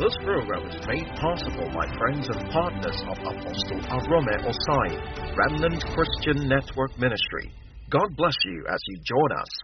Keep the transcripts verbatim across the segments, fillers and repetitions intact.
This program is made possible by friends and partners of Apostle Arome Osai, Remnant Christian Network Ministry. God bless you as you join us.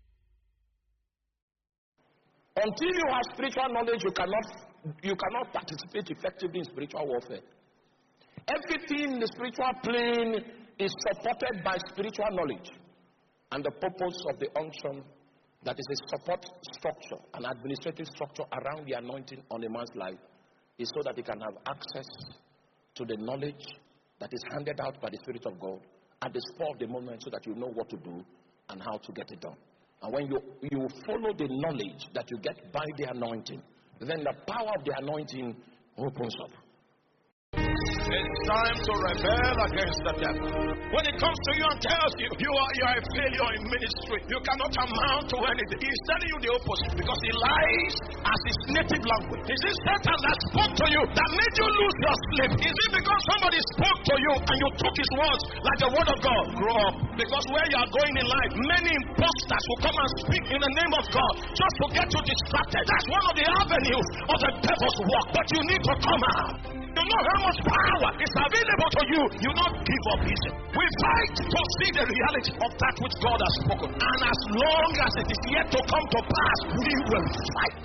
Until you have spiritual knowledge, you cannot you cannot participate effectively in spiritual warfare. Everything in the spiritual plane is supported by spiritual knowledge. And the purpose of the unction, that is a support structure, an administrative structure around the anointing on a man's life, is so that he can have access to the knowledge that is handed out by the Spirit of God at the spur of the moment, so that you know what to do and how to get it done. And when you, you follow the knowledge that you get by the anointing, then the power of the anointing opens up. It's time to rebel against the devil. When it comes to you and tells you you are, you are a failure in ministry, you cannot amount to anything, he's telling you the opposite, because he lies as his native language. Is it Satan that spoke to you that made you lose your sleep? Is it because somebody spoke to you and you took his words like the word of God? Grow up, because where you are going in life, many imposters will come and speak in the name of God just to get you distracted. That's one of the avenues of the devil's work, but you need to come out. You know how much power is available to you. You not give up easy. We fight to see the reality of that which God has spoken. And as long as it is yet to come to pass, we will fight.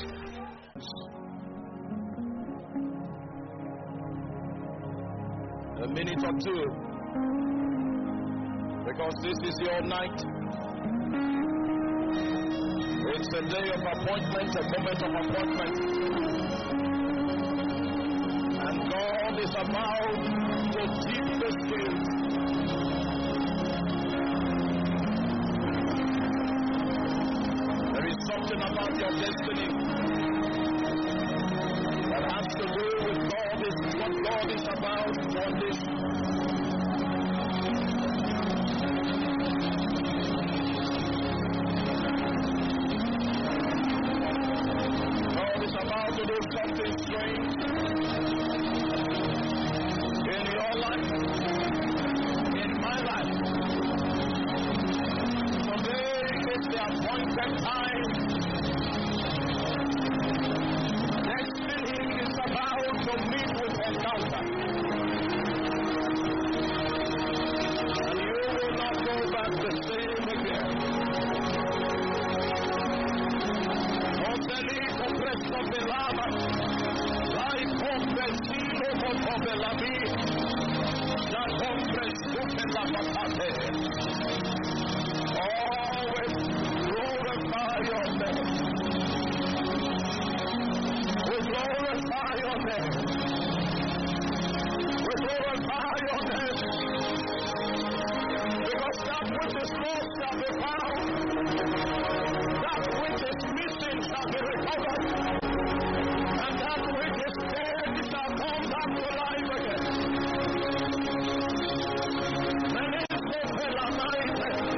A minute or two. Because this is your night. It's a day of appointment, a moment of appointment. And God is about to tip the scales. There is something about your destiny that has to do with God, is what God is about for this. God is about to do something strange. Appointed time. Destiny is about to meet with encounter. And you will not go back the same again. Otelito presto velava, lai conversilo con velavi, la compresto per la patate. Always glorify your name. We glorify your name. We glorify your name. Because that which is lost shall be found. That which is missing shall be recovered. And that which is dead shall come back to life again. And it is the life.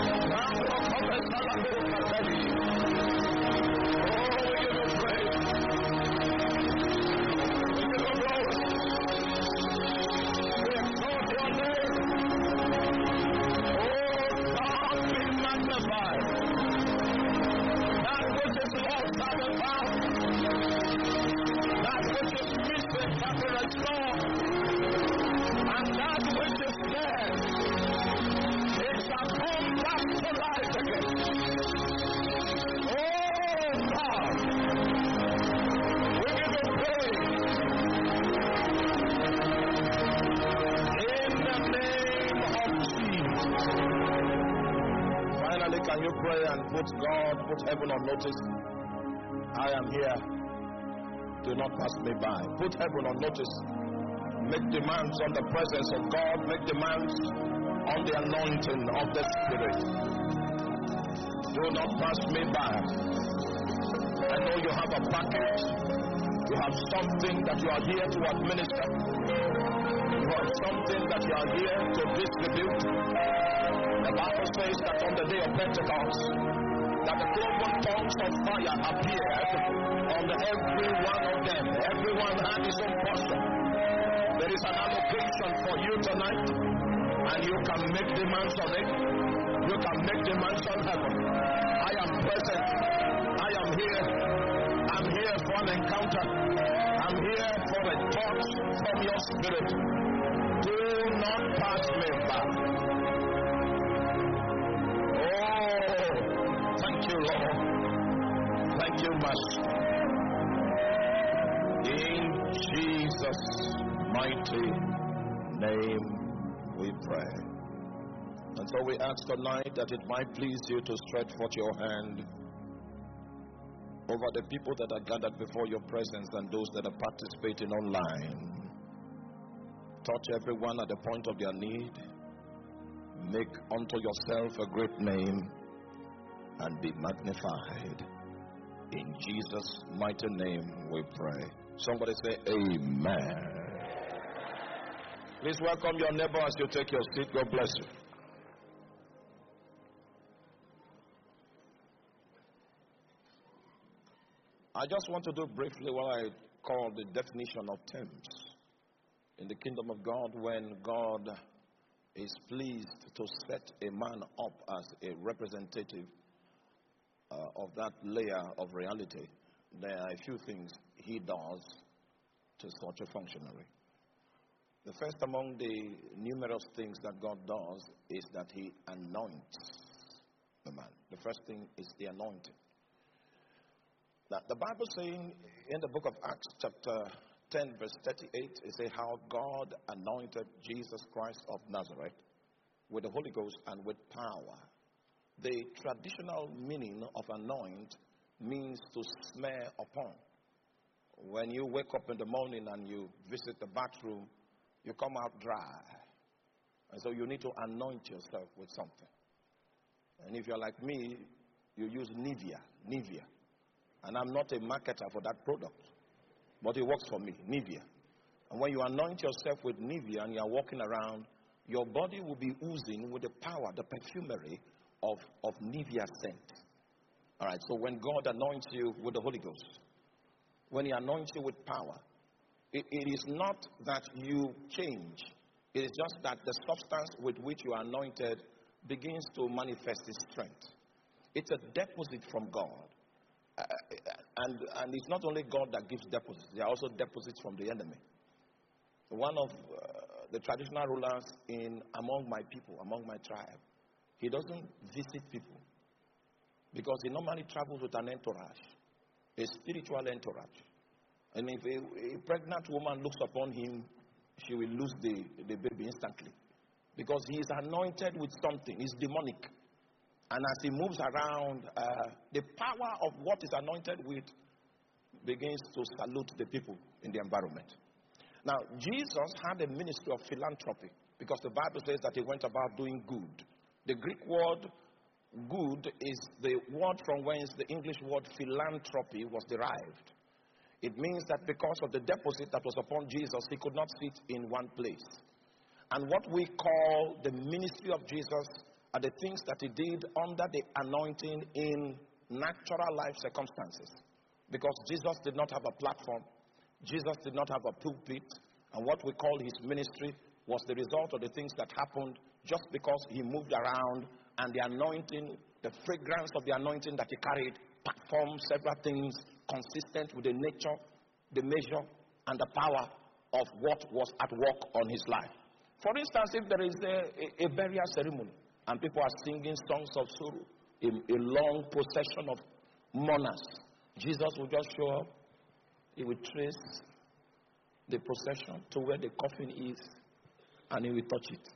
Can you pray and put God, put heaven on notice? I am here. Do not pass me by. Put heaven on notice. Make demands on the presence of God. Make demands on the anointing of the Spirit. Do not pass me by. I know you have a package. You have something that you are here to administer. You have something that you are here to distribute. The Bible says that on the day of Pentecost, that the cloven tongues of fire appeared on the, every one of them. Everyone had his own portion. There is an allocation for you tonight, and you can make demands on it. You can make demands on heaven. I am present. I am here. I'm I'm here for an encounter. I'm here for a touch from your spirit. Do not pass me by. Oh, thank you, Lord. Thank you, Master. In Jesus' mighty name we pray. And so we ask tonight that it might please you to stretch forth your hand over the people that are gathered before your presence and those that are participating online. Touch everyone at the point of their need. Make unto yourself a great name and be magnified. In Jesus' mighty name we pray. Somebody say amen. Please welcome your neighbor as you take your seat. God bless you. I just want to do briefly what I call the definition of terms. In the kingdom of God, when God is pleased to set a man up as a representative uh, of that layer of reality, there are a few things he does to such a functionary. The first among the numerous things that God does is that he anoints the man. The first thing is the anointing. Now, the Bible saying in the book of Acts chapter ten verse thirty-eight, it says how God anointed Jesus Christ of Nazareth with the Holy Ghost and with power. The traditional meaning of anoint means to smear upon. When you wake up in the morning and you visit the bathroom, you come out dry. And so you need to anoint yourself with something. And if you're like me, you use Nivea, Nivea. And I'm not a marketer for that product, but it works for me, Nivea. And when you anoint yourself with Nivea and you're walking around, your body will be oozing with the power, the perfumery of, of Nivea scent. All right, so when God anoints you with the Holy Ghost, when he anoints you with power, it, it is not that you change. It is just that the substance with which you are anointed begins to manifest its strength. It's a deposit from God. Uh, and, and it's not only God that gives deposits, there are also deposits from the enemy. One of uh, the traditional rulers in among my people, among my tribe, he doesn't visit people because he normally travels with an entourage, a spiritual entourage. And if a, a pregnant woman looks upon him, she will lose the, the baby instantly because he is anointed with something. He's demonic. And as he moves around, uh, the power of what is anointed with begins to salute the people in the environment. Now, Jesus had a ministry of philanthropy because the Bible says that he went about doing good. The Greek word good is the word from whence the English word philanthropy was derived. It means that because of the deposit that was upon Jesus, he could not sit in one place. And what we call the ministry of Jesus are the things that he did under the anointing in natural life circumstances. Because Jesus did not have a platform, Jesus did not have a pulpit, and what we call his ministry was the result of the things that happened just because he moved around, and the anointing, the fragrance of the anointing that he carried, performed several things consistent with the nature, the measure, and the power of what was at work on his life. For instance, if there is a, a, a burial ceremony, and people are singing songs of sorrow, a, a long procession of mourners, Jesus will just show up. He will trace the procession to where the coffin is, and he will touch it.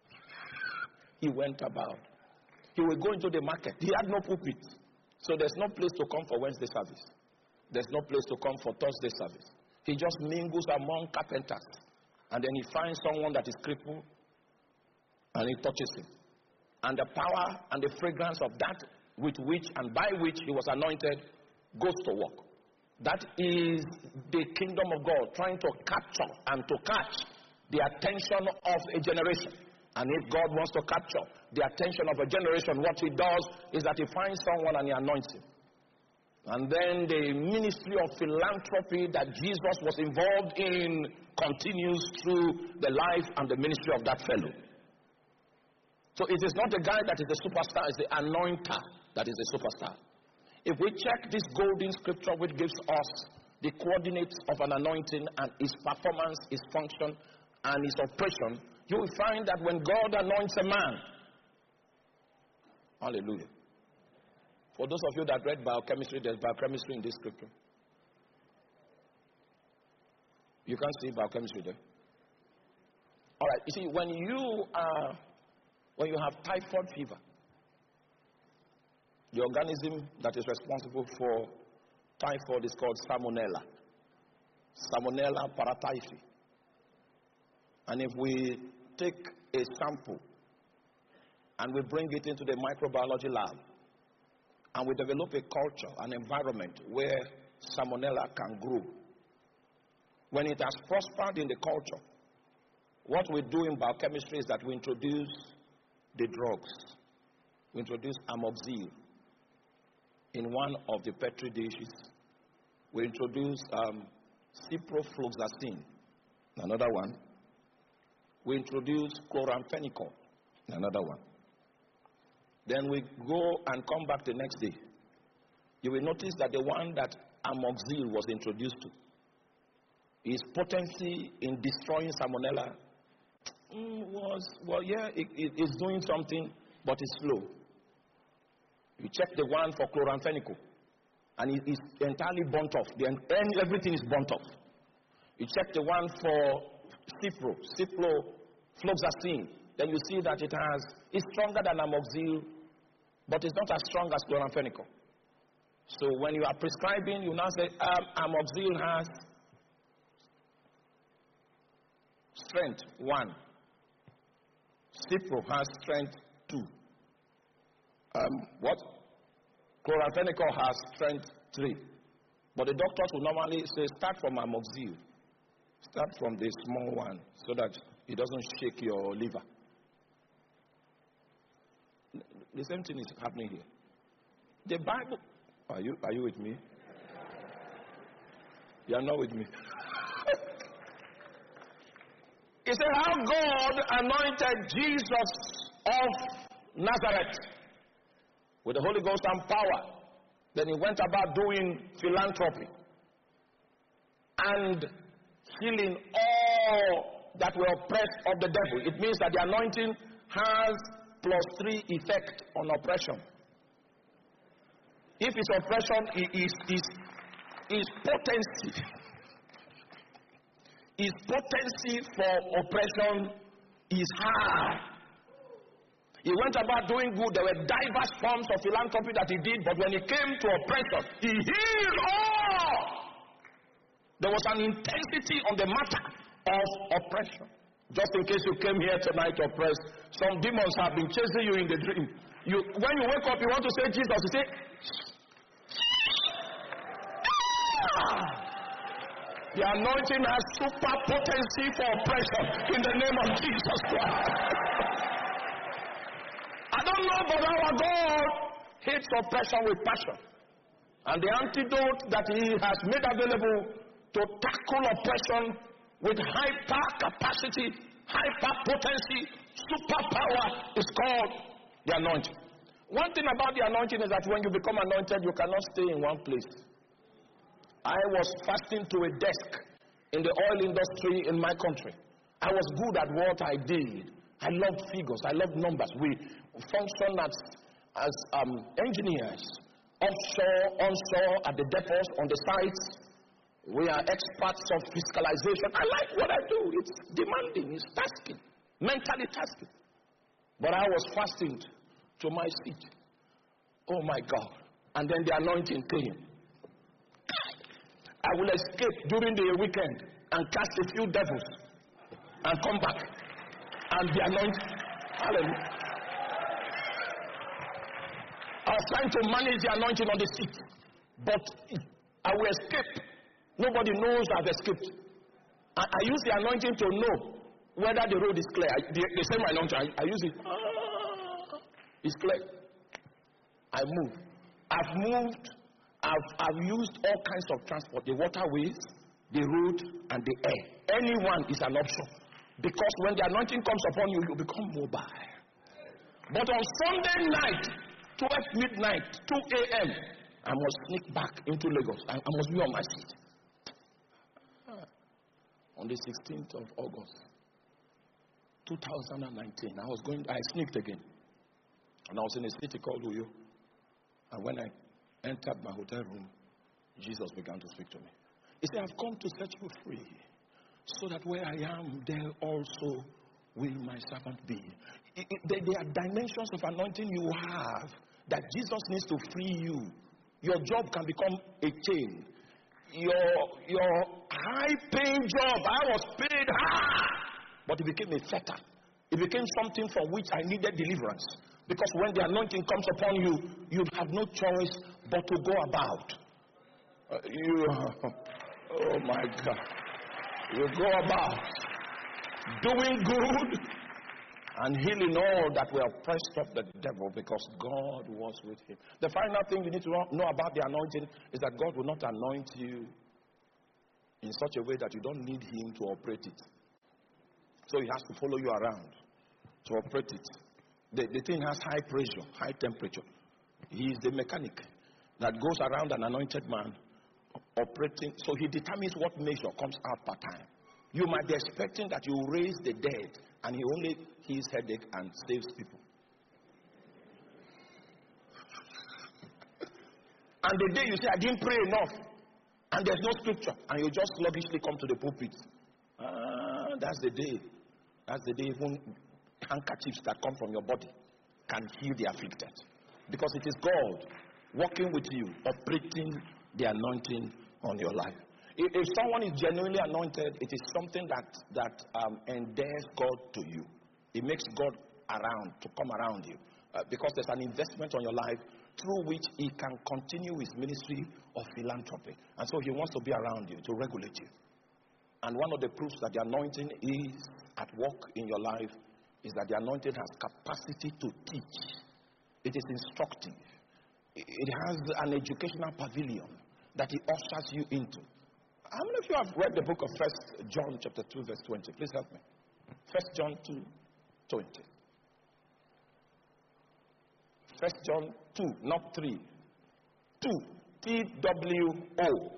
He went about. He will go into the market. He had no pulpit, so there's no place to come for Wednesday service. There's no place to come for Thursday service. He just mingles among carpenters, and then he finds someone that is crippled, and he touches him. And the power and the fragrance of that with which and by which he was anointed goes to work. That is the kingdom of God trying to capture and to catch the attention of a generation. And if God wants to capture the attention of a generation, what he does is that he finds someone and he anoints him. And then the ministry of philanthropy that Jesus was involved in continues through the life and the ministry of that fellow. So it is not the guy that is the superstar, it's the anointer that is the superstar. If we check this golden scripture which gives us the coordinates of an anointing and its performance, its function, and its operation, you will find that when God anoints a man, hallelujah. For those of you that read biochemistry, there's biochemistry in this scripture. You can't see biochemistry there. All right, you see, when you are, when you have typhoid fever, the organism that is responsible for typhoid is called Salmonella. Salmonella paratyphi. And if we take a sample and we bring it into the microbiology lab and we develop a culture, an environment where Salmonella can grow, when it has prospered in the culture, what we do in biochemistry is that we introduce the drugs. We introduce amoxil in one of the petri dishes. We introduce um, ciprofloxacin, another one. We introduce chloramphenicol, another one. Then we go and come back the next day. You will notice that the one that amoxil was introduced to, his potency in destroying Salmonella was, well, yeah, it, it, it's doing something, but it's slow. You check the one for chloramphenicol, and it is entirely burnt off. The, everything is burnt off. You check the one for cipro, ciprofloxacin, then you see that it has, it's stronger than amoxil, but it's not as strong as chloramphenicol. So when you are prescribing, you now say um, amoxil has strength one, cipro has strength two. Um, what? Chloramphenicol has strength three. But the doctors will normally say start from amoxil. Start from the small one so that it doesn't shake your liver. The same thing is happening here. The Bible, are you, are you with me? You are not with me. It said how God anointed Jesus of Nazareth with the Holy Ghost and power. Then he went about doing philanthropy and healing all that were oppressed of the devil. It means that the anointing has plus three effect on oppression. If it's oppression, it is, is, is potency. His potency for oppression is high. He went about doing good. There were diverse forms of philanthropy that he did, but when it came to oppression, he healed all. There was an intensity on the matter of oppression. Just in case you came here tonight oppressed, some demons have been chasing you in the dream. You, when you wake up, you want to say Jesus. You say, ah! The anointing has super potency for oppression in the name of Jesus Christ. I don't know, but our God hates oppression with passion. And the antidote that he has made available to tackle oppression with hyper capacity, hyper potency, superpower is called the anointing. One thing about the anointing is that when you become anointed, you cannot stay in one place. I was fasting to a desk in the oil industry in my country. I was good at what I did. I loved figures. I loved numbers. We function as, as um, engineers, offshore, onshore, at the depots, on the sites. We are experts of fiscalization. I like what I do. It's demanding. It's tasking. Mentally tasking. But I was fasting to my seat. Oh my God. And then the anointing came. I will escape during the weekend and cast a few devils and come back and be anointed. Hallelujah. I was trying to manage the anointing on the seat, but I will escape. Nobody knows I've escaped. I, I use the anointing to know whether the road is clear. I, they, they say my anointing, I, I use it. Ah, it's clear. I move. I've moved. I've, I've used all kinds of transport, the waterways, the road, and the air. Anyone is an option. Because when the anointing comes upon you, you become mobile. But on Sunday night, twelve midnight, two a.m., I must sneak back into Lagos. I, I must be on my seat. On the sixteenth of August, two thousand nineteen, I was going, I sneaked again. And I was in a city called Uyo. And when I entered my hotel room, Jesus began to speak to me. He said, I've come to set you free, so that where I am, there also will my servant be. It, it, there, there are dimensions of anointing you have that Jesus needs to free you. Your job can become a chain. Your, your high-paying job, I was paid high, but it became a fetter. It became something from which I needed deliverance. Because when the anointing comes upon you, you have no choice but to go about. Uh, you, oh my God. You go about doing good and healing all that were oppressed of the devil, because God was with him. The final thing you need to know about the anointing is that God will not anoint you in such a way that you don't need him to operate it. So he has to follow you around to operate it. The, the thing has high pressure, high temperature. He is the mechanic that goes around an anointed man operating. So he determines what measure comes out per time. You might be expecting that you raise the dead, and he only heals headache and saves people. And the day you say, I didn't pray enough, and there's no scripture, and you just sluggishly come to the pulpit. Ah, that's the day. That's the day even handkerchiefs that come from your body can heal the afflicted. Because it is God working with you, operating the anointing on your life. If, if someone is genuinely anointed, it is something that, that um, endears God to you. It makes God around, to come around you. Uh, because there's an investment on your life through which he can continue his ministry of philanthropy. And so he wants to be around you, to regulate you. And one of the proofs that the anointing is at work in your life is that the anointing has capacity to teach. It is instructive. It has an educational pavilion that it ushers you into. How many of you have read the book of First John chapter two, verse twenty? Please help me. First John two, twenty. First John two, not three. two. T W O.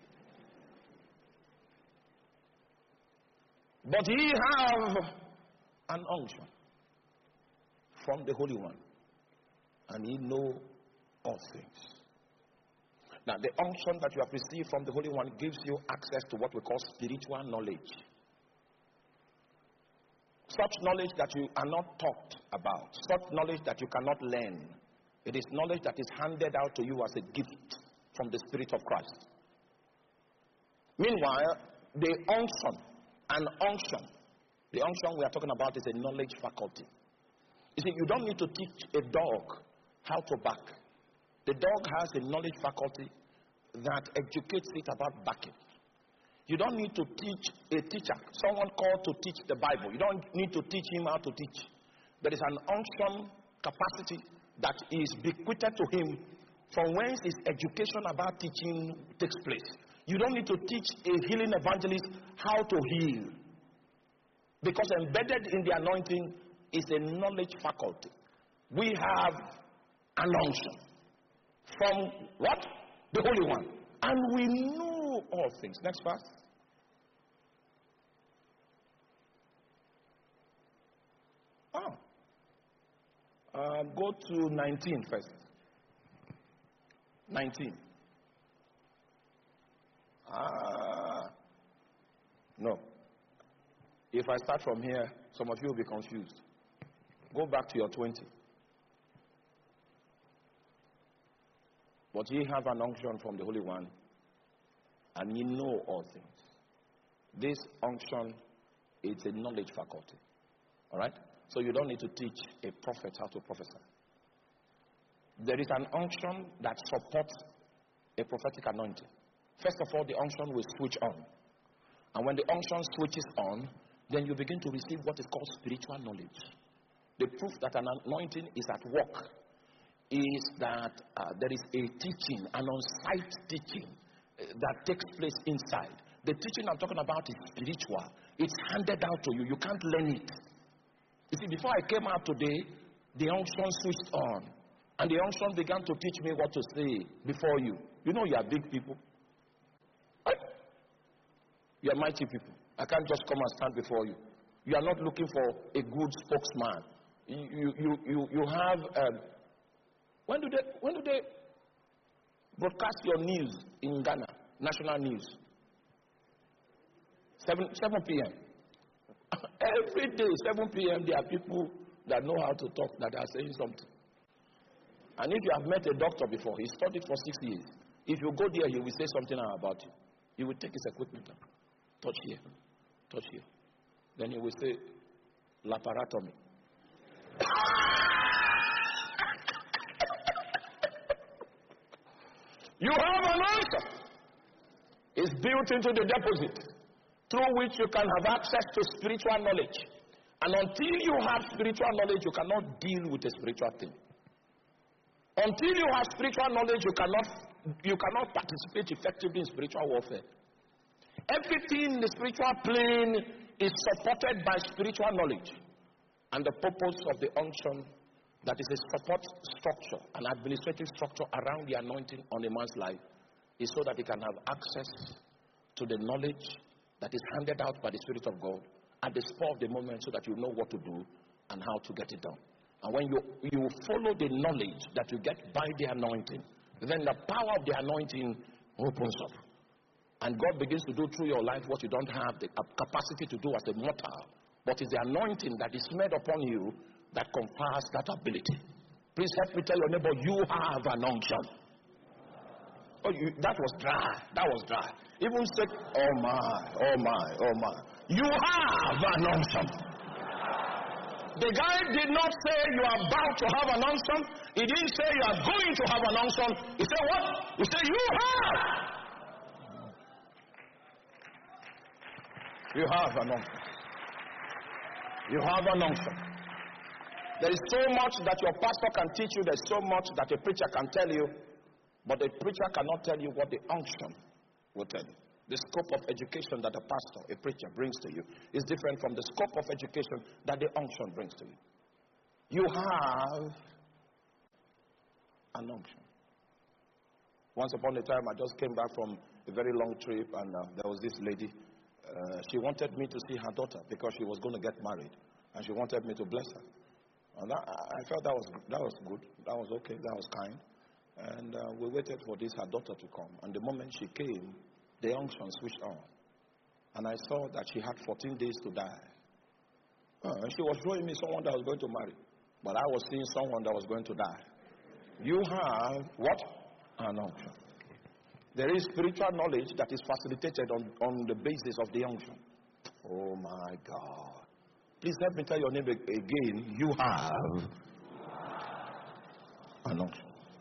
But ye have an unction from the Holy One, and ye know all things. Now, the unction that you have received from the Holy One gives you access to what we call spiritual knowledge. Such knowledge that you are not taught about, such knowledge that you cannot learn. It is knowledge that is handed out to you as a gift from the Spirit of Christ. Meanwhile, the unction, an unction, the unction we are talking about is a knowledge faculty. You see, you don't need to teach a dog how to bark. The dog has a knowledge faculty that educates it about barking. You don't need to teach a teacher, someone called to teach the Bible. You don't need to teach him how to teach. There is an unction capacity that is bequeathed to him from whence his education about teaching takes place. You don't need to teach a healing evangelist how to heal. Because embedded in the anointing is a knowledge faculty. We have an unction from what? The Holy One. And we know all things. Next verse. Oh. Uh, go to nineteen first. nineteen. Ah. Uh, no. If I start from here, some of you will be confused. Go back to your twenty. But ye have an unction from the Holy One, and ye know all things. This unction is a knowledge faculty. All right? So you don't need to teach a prophet how to prophesy. There is an unction that supports a prophetic anointing. First of all, the unction will switch on. And when the unction switches on, then you begin to receive what is called spiritual knowledge. The proof that an anointing is at work is that uh, there is a teaching, an on-site teaching uh, that takes place inside. The teaching I'm talking about is spiritual. It's handed out to you. You can't learn it. You see, before I came out today, the unction switched on. And the unction began to teach me what to say before you. You know you are big people. Right? You are mighty people. I can't just come and stand before you. You are not looking for a good spokesman. You, you, you, you have, um, when do they, when do they broadcast your news in Ghana? National news. seven p.m. Every day, seven p.m., there are people that know how to talk, that are saying something. And if you have met a doctor before, he studied for six years. If you go there, he will say something about you. He will take his equipment and touch here, touch here. Then he will say, laparotomy. You have an answer. It's built into the deposit, through which you can have access to spiritual knowledge. And until you have spiritual knowledge, you cannot deal with a spiritual thing. Until you have spiritual knowledge, you cannot, you cannot participate effectively in spiritual warfare. Everything in the spiritual plane is supported by spiritual knowledge. And the purpose of the unction, that is a support structure, an administrative structure around the anointing on a man's life, is so that he can have access to the knowledge that is handed out by the Spirit of God at the spur of the moment, so that you know what to do and how to get it done. And when you, you follow the knowledge that you get by the anointing, then the power of the anointing opens up. And God begins to do through your life what you don't have the capacity to do as a mortal. But it's the anointing that is made upon you that confers that ability. Please help me tell your neighbor, you have an unction. Oh, you, that was dry. That was dry. Even said, oh my, oh my, oh my. You have an unction. The guy did not say you are about to have an unction. He didn't say you are going to have an unction. He said what? He said you have. You have an unction. You have an unction. There is so much that your pastor can teach you. There's so much that a preacher can tell you. But a preacher cannot tell you what the unction will tell you. The scope of education that a pastor, a preacher brings to you is different from the scope of education that the unction brings to you. You have an unction. Once upon a time, I just came back from a very long trip, and uh, there was this lady. Uh, she wanted me to see her daughter because she was going to get married, and she wanted me to bless her. And that, I felt that was that was good. That was okay. That was kind. And uh, we waited for this her daughter to come. And the moment she came, the unction switched on. And I saw that she had fourteen days to die. Uh, and she was showing me someone that was going to marry. But I was seeing someone that was going to die. You have what? An unction. There is spiritual knowledge that is facilitated on, on the basis of the unction. Oh my God. Please let me tell your neighbor again. You have an unction.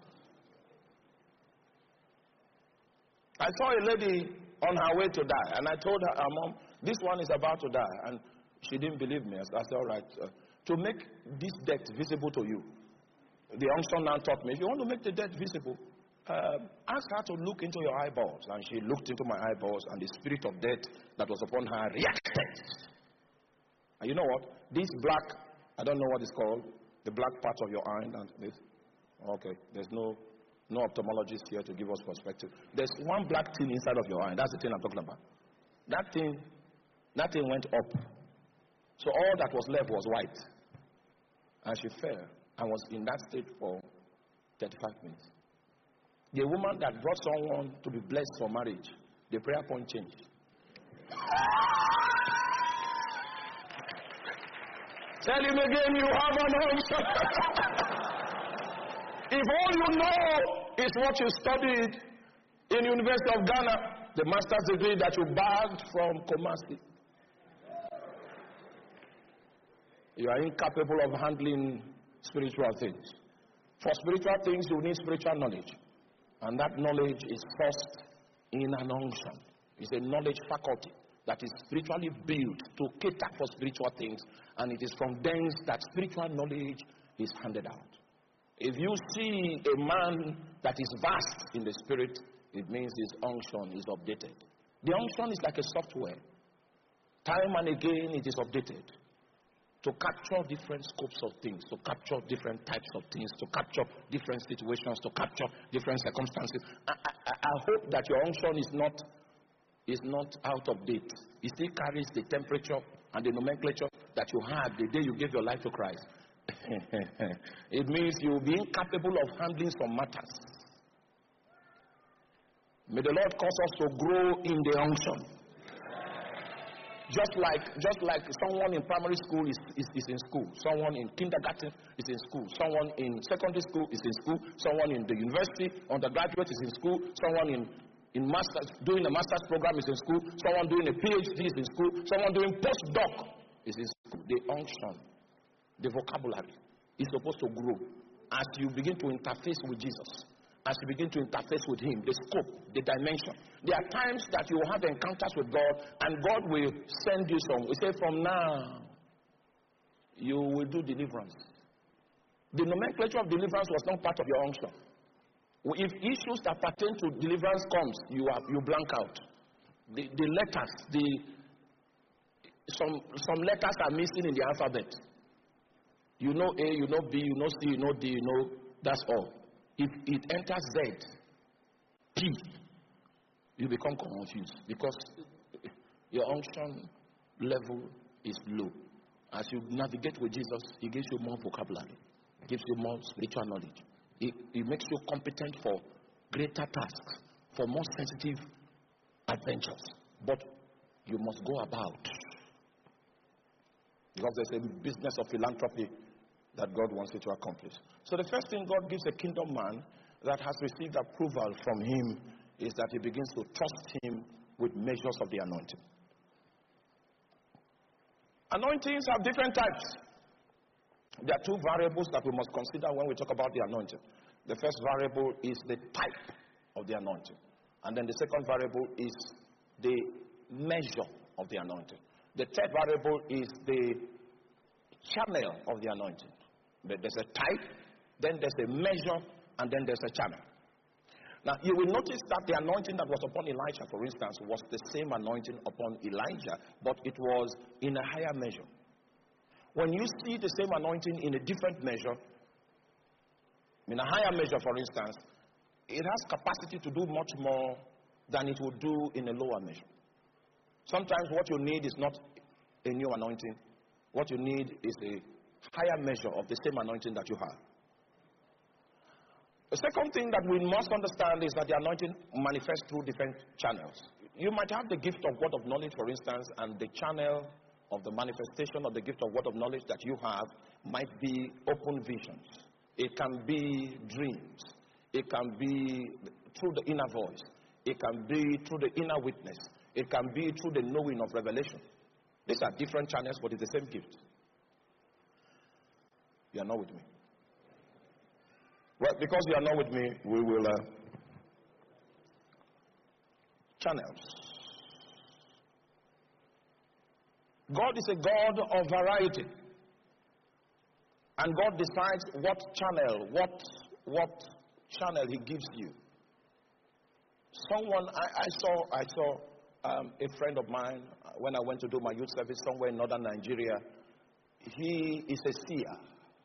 I saw a lady on her way to die, and I told her, her mom, this one is about to die. And she didn't believe me. I said, all right, uh, to make this death visible to you, the unction now taught me, if you want to make the death visible, uh, ask her to look into your eyeballs. And she looked into my eyeballs, and the spirit of death that was upon her reacted. And you know what? This black, I don't know what it's called, the black part of your eye, and this. Okay, there's no... No ophthalmologist here to give us perspective. There's one black thing inside of your eye. That's the thing I'm talking about. That thing, that thing went up. So all that was left was white. And she fell and was in that state for thirty-five minutes. The woman that brought someone to be blessed for marriage, the prayer point changed. Tell him again, you have an answer. If all you know is what you studied in the University of Ghana, the master's degree that you bagged from Kumasi, you are incapable of handling spiritual things. For spiritual things, you need spiritual knowledge. And that knowledge is first in an unction. It's a knowledge faculty that is spiritually built to cater for spiritual things. And it is from thence that spiritual knowledge is handed out. If you see a man that is vast in the spirit, it means his unction is updated. The unction is like a software. Time and again it is updated. to capture different scopes of things, to capture different types of things, to capture different situations, to capture different circumstances. I, I, I hope that your unction is not is not out of date. It still carries the temperature and the nomenclature that you had the day you gave your life to Christ. It means you will be incapable of handling some matters. May the Lord cause us to grow in the unction. Just like just like someone in primary school is, is, is in school, someone in kindergarten is in school, someone in secondary school is in school, someone in the university, undergraduate is in school, someone in, in masters doing a master's program is in school, someone doing a PhD is in school, someone doing postdoc is in school. The unction, the vocabulary is supposed to grow as you begin to interface with Jesus. As you begin to interface with him, the scope, the dimension. There are times that you will have encounters with God, and God will send you some. We say, from now, you will do deliverance. The nomenclature of deliverance was not part of your unction. If issues that pertain to deliverance comes, you are you blank out. The, the letters, the some some letters are missing in the alphabet. You know A, you know B, you know C, you know D, you know that's all. If it enters Z, P, you become confused because your unction level is low. As you navigate with Jesus, he gives you more vocabulary, gives you more spiritual knowledge. It, it makes you competent for greater tasks, for more sensitive adventures. But you must go about. Because there's a business of philanthropy that God wants you to accomplish. So the first thing God gives a kingdom man that has received approval from him is that he begins to trust him with measures of the anointing. Anointings have different types. There are two variables that we must consider when we talk about the anointing. The first variable is the type of the anointing. And then the second variable is the measure of the anointing. The third variable is the channel of the anointing. There's a type, then there's a measure, and then there's a channel. Now, you will notice that the anointing that was upon Elijah, for instance, was the same anointing upon Elijah, but it was in a higher measure. When you see the same anointing in a different measure, in a higher measure, for instance, it has capacity to do much more than it would do in a lower measure. Sometimes what you need is not a new anointing. What you need is a higher measure of the same anointing that you have. The second thing that we must understand is that the anointing manifests through different channels. You might have the gift of word of knowledge, for instance, and the channel of the manifestation of the gift of word of knowledge that you have might be open visions. It can be dreams. It can be through the inner voice. It can be through the inner witness. It can be through the knowing of revelation. These are different channels, but it's the same gift. You are not with me. Well, because you are not with me, we will uh, channels. God is a God of variety. And God decides what channel, what what channel he gives you. Someone I, I saw I saw um, a friend of mine uh, when I went to do my youth service somewhere in northern Nigeria. He is a seer.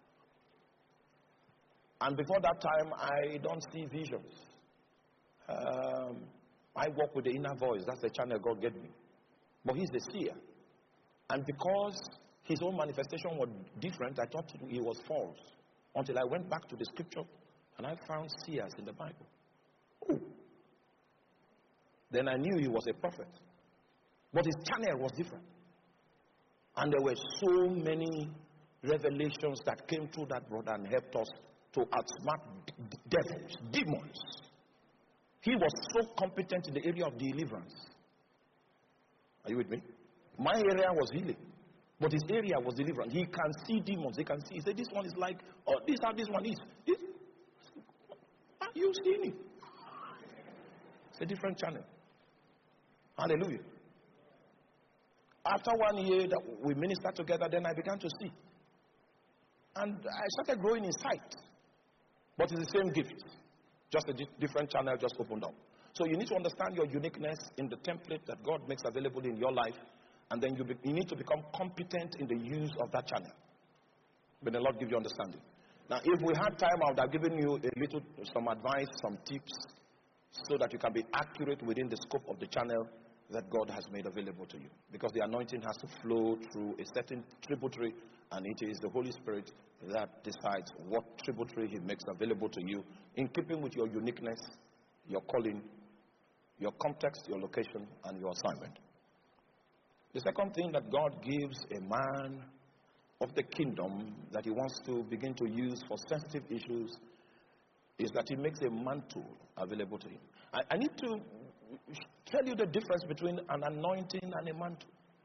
And before that time, I don't see visions. Um, I walk with the inner voice. That's the channel God gave me. But he's a seer. And because his own manifestation was different, I thought he was false. Until I went back to the scripture and I found seers in the Bible. Ooh. Then I knew he was a prophet. But his channel was different. And there were so many revelations that came through that brother and helped us to outsmart devils, demons. He was so competent in the area of deliverance. Are you with me? My area was healing, but his area was deliverance. He can see demons. He can see. He said, "This one is like, oh, this how this one is. This, are you seeing it?" It's a different channel. Hallelujah. After one year that we ministered together, then I began to see, and I started growing in sight. But it's the same gift. Just a di- different channel just opened up. So you need to understand your uniqueness in the template that God makes available in your life And then you, be, you need to become competent in the use of that channel. May the Lord give you understanding. Now, if we had time, I would have given you a little, some advice, some tips, so that you can be accurate within the scope of the channel that God has made available to you. Because the anointing has to flow through a certain tributary, and it is the Holy Spirit that decides what tributary He makes available to you, in keeping with your uniqueness, your calling, your context, your location, and your assignment. The second thing that God gives a man of the kingdom that He wants to begin to use for sensitive issues is that He makes a mantle available to him. I, I need to tell you the difference between an anointing and a mantle.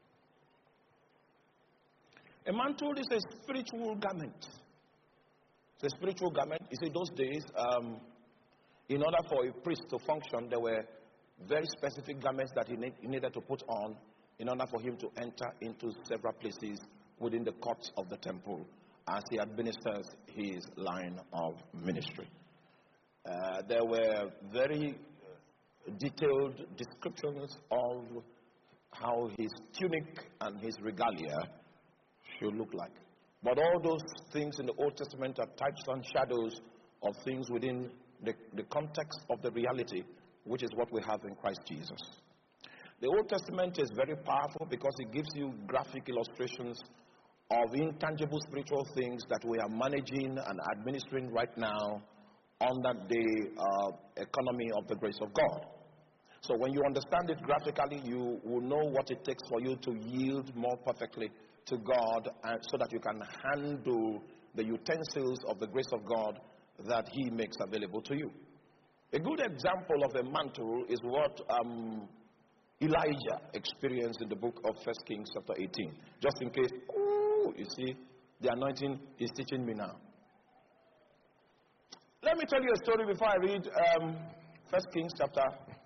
A mantle is a spiritual garment. It's a spiritual garment. You see, those days, um, in order for a priest to function, there were very specific garments that he, need, he needed to put on in order for him to enter into several places within the courts of the temple as he administers his line of ministry. Uh, there were very detailed descriptions of how his tunic and his regalia should look like. But all those things in the Old Testament are types and shadows of things within the, the context of the reality, which is what we have in Christ Jesus. The Old Testament is very powerful because it gives you graphic illustrations of intangible spiritual things that we are managing and administering right now under the uh, economy of the grace of God. So when you understand it graphically, you will know what it takes for you to yield more perfectly to God, and so that you can handle the utensils of the grace of God that He makes available to you. A good example of a mantle is what um, Elijah experienced in the book of First Kings chapter eighteen. Just in case, ooh, you see, the anointing is teaching me now. Let me tell you a story before I read um, First Kings chapter.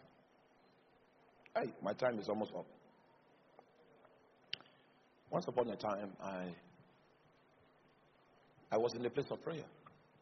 Hey, my time is almost up. Once upon a time, I I was in a place of prayer,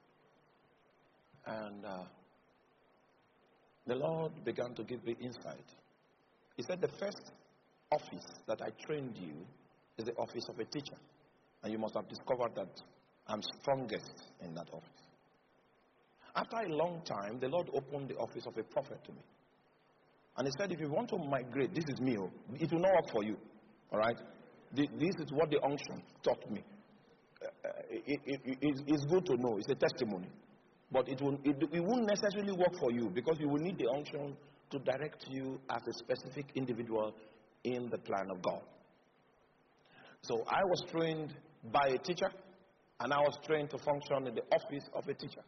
and uh, the Lord began to give me insight. He said, the first office that I trained you is the office of a teacher, and you must have discovered that I'm strongest in that office. After a long time, the Lord opened the office of a prophet to me. And He said, if you want to migrate, this is me, it will not work for you. All right? This is what the unction taught me. Uh, it, it, it, it's good to know. It's a testimony. But it, will, it, it won't necessarily work for you, because you will need the unction to direct you as a specific individual in the plan of God. So I was trained by a teacher, and I was trained to function in the office of a teacher.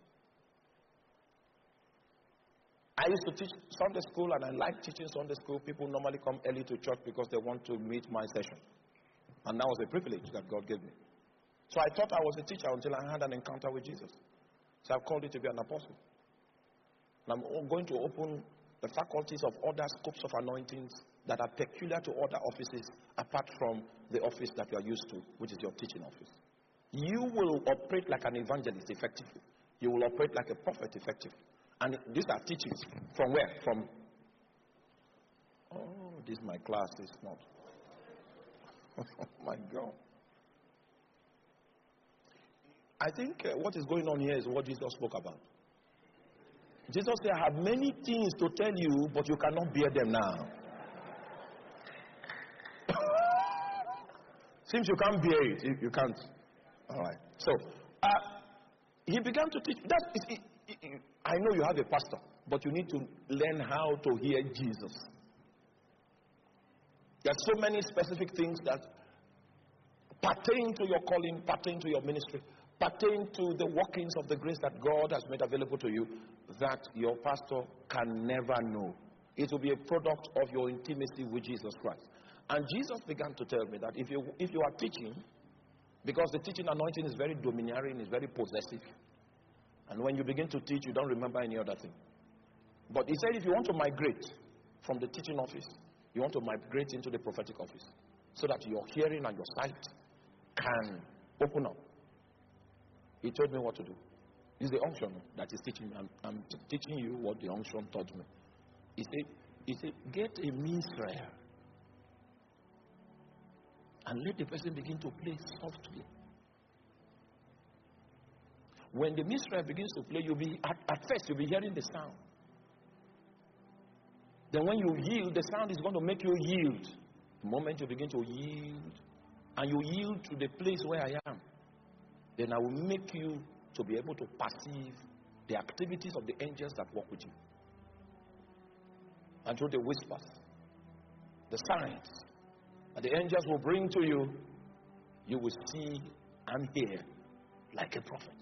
I used to teach Sunday school, and I like teaching Sunday school. People normally come early to church because they want to meet my session. And that was a privilege that God gave me. So I thought I was a teacher until I had an encounter with Jesus. So I've called it to be an apostle. And I'm going to open the faculties of other scopes of anointings that are peculiar to other offices apart from the office that you are used to, which is your teaching office. You will operate like an evangelist effectively. You will operate like a prophet effectively. And these are teachings. From where? From, oh, this is my class, is not. Oh my God. I think uh, what is going on here is what Jesus spoke about. Jesus said, I have many things to tell you, but you cannot bear them now. Seems you can't bear it. You, you can't. All right. So, uh, he began to teach. That's, it, it, it, I know you have a pastor, but you need to learn how to hear Jesus. There are so many specific things that pertain to your calling, pertain to your ministry, pertain to the workings of the grace that God has made available to you, that your pastor can never know. It will be a product of your intimacy with Jesus Christ. And Jesus began to tell me that if you if you are teaching, because the teaching anointing is very domineering, is very possessive, and when you begin to teach, you don't remember any other thing. But he said, if you want to migrate from the teaching office, you want to migrate into the prophetic office, so that your hearing and your sight can open up. He told me what to do. It's the unction that is teaching me. I'm, I'm t- teaching you what the unction taught me. He said, he said, get a minstrel. and let the person begin to play softly. When the minstrel begins to play, you'll be at, at first you'll be hearing the sound. Then when you yield, the sound is going to make you yield. The moment you begin to yield, and you yield to the place where I am, then I will make you to be able to perceive the activities of the angels that work with you. And through the whispers, the signs that the angels will bring to you, you will see and hear like a prophet.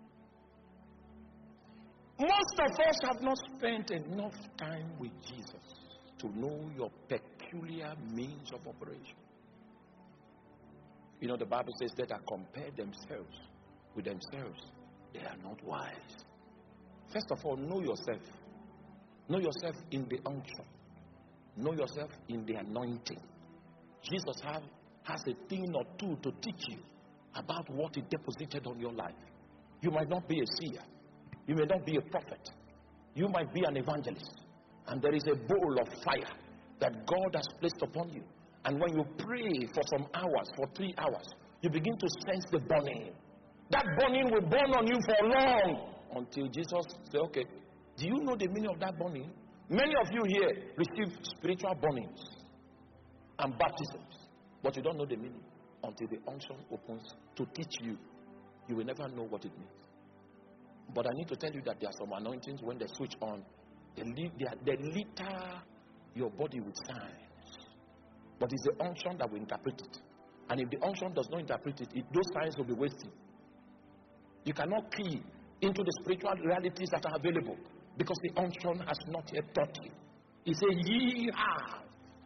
Most of us have not spent enough time with Jesus to know your peculiar means of operation. You know, the Bible says that I compare themselves with themselves. They are not wise. First of all, know yourself. Know yourself in the unction. Know yourself in the anointing. Jesus have, has a thing or two to teach you about what he deposited on your life. You might not be a seer. You may not be a prophet. You might be an evangelist. And there is a bowl of fire that God has placed upon you. And when you pray for some hours, for three hours, you begin to sense the burning. That burning will burn on you for long until Jesus says, okay, do you know the meaning of that burning? Many of you here receive spiritual burnings and baptisms, but you don't know the meaning until the unction opens to teach you. You will never know what it means. But I need to tell you that there are some anointings when they switch on, they, they, they litter your body with signs. But it's the unction that will interpret it. And if the unction does not interpret it, it those signs will be wasted. You cannot key into the spiritual realities that are available because the unction has not yet taught you. He said, ye have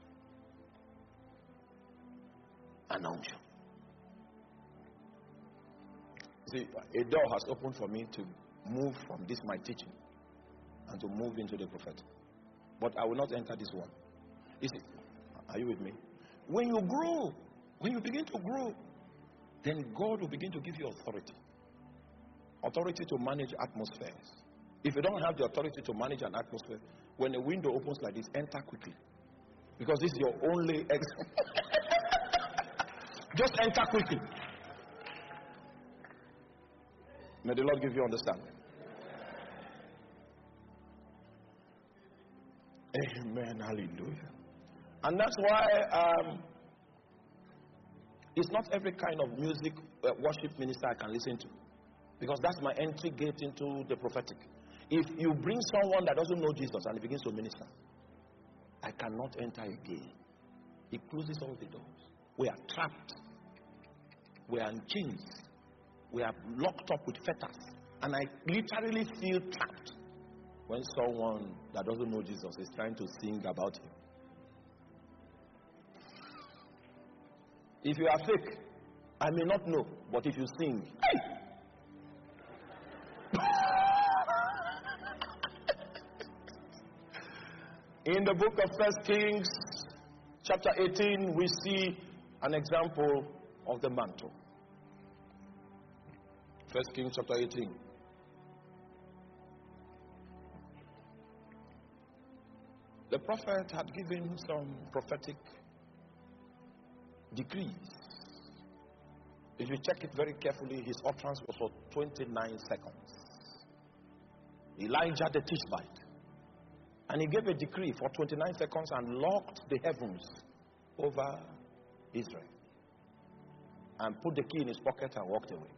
an unction. See, a door has opened for me to move from this my teaching and to move into the prophetic. But I will not enter this one. You see, are you with me? When you grow, when you begin to grow, then God will begin to give you authority. Authority to manage atmospheres. If you don't have the authority to manage an atmosphere, when a window opens like this, enter quickly. Because this is your only exit. Just enter quickly. May the Lord give you understanding. Amen. Hallelujah. And that's why um, it's not every kind of music uh, worship minister I can listen to. Because that's my entry gate into the prophetic. If you bring someone that doesn't know Jesus and he begins to minister, I cannot enter again. He closes all the doors. We are trapped. We are in chains. We are locked up with fetters. And I literally feel trapped when someone that doesn't know Jesus is trying to sing about him. If you are fake, I may not know, but if you sing, hey! In the book of First Kings, chapter eighteen, we see an example of the mantle. First Kings, chapter eighteen. The prophet had given some prophetic decrees. If you check it very carefully, his utterance was for twenty-nine seconds. Elijah the Tishbite. And he gave a decree for twenty-nine seconds and locked the heavens over Israel. And put the key in his pocket and walked away.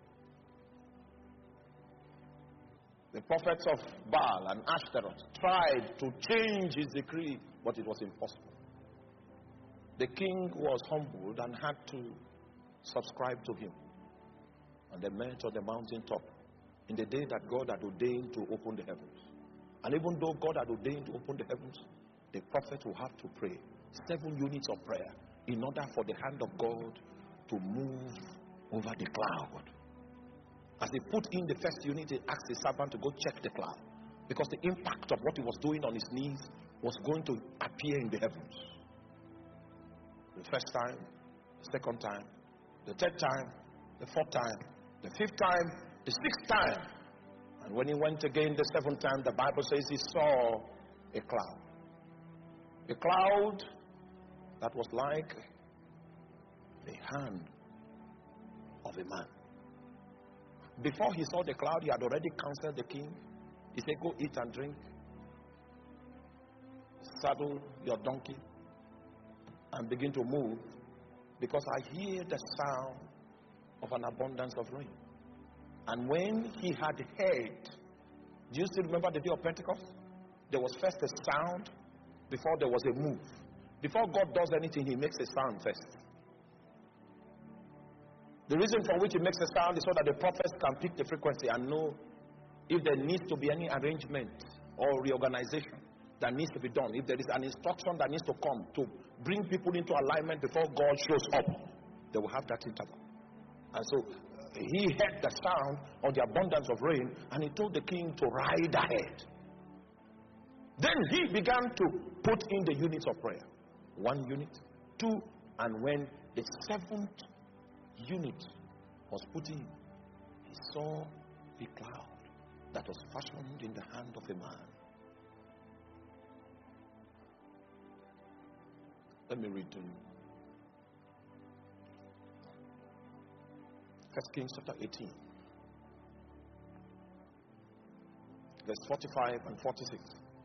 The prophets of Baal and Ashtaroth tried to change his decree, but it was impossible. The king was humbled and had to subscribe to him. And they met on the mountaintop in the day that God had ordained to open the heavens. And even though God had ordained to open the heavens, the prophet will have to pray seven units of prayer in order for the hand of God to move over the cloud. As he put in the first unit, he asked his servant to go check the cloud, because the impact of what he was doing on his knees was going to appear in the heavens. The first time, the second time, the third time, the fourth time, the fifth time, the sixth time. And when he went again the seventh time, the Bible says he saw a cloud. A cloud that was like The hand of a man. Before he saw the cloud, he had already counseled the king. He said, go eat and drink. Saddle your donkey and begin to move, because I hear the sound of an abundance of rain. And when he had heard, do you still remember the day of Pentecost? There was first a sound before there was a move. Before God does anything, he makes a sound first. The reason for which he makes a sound is so that the prophets can pick the frequency and know if there needs to be any arrangement or reorganization that needs to be done. If there is an instruction that needs to come to bring people into alignment before God shows up, they will have that interval. And so he heard the sound of the abundance of rain, and he told the king to ride ahead. Then he began to put in the units of prayer. One unit, two, and when the seventh unit was put in, he saw a cloud that was fashioned in the hand of a man. Let me read to you. First Kings chapter eighteen, verse forty-five and forty-six.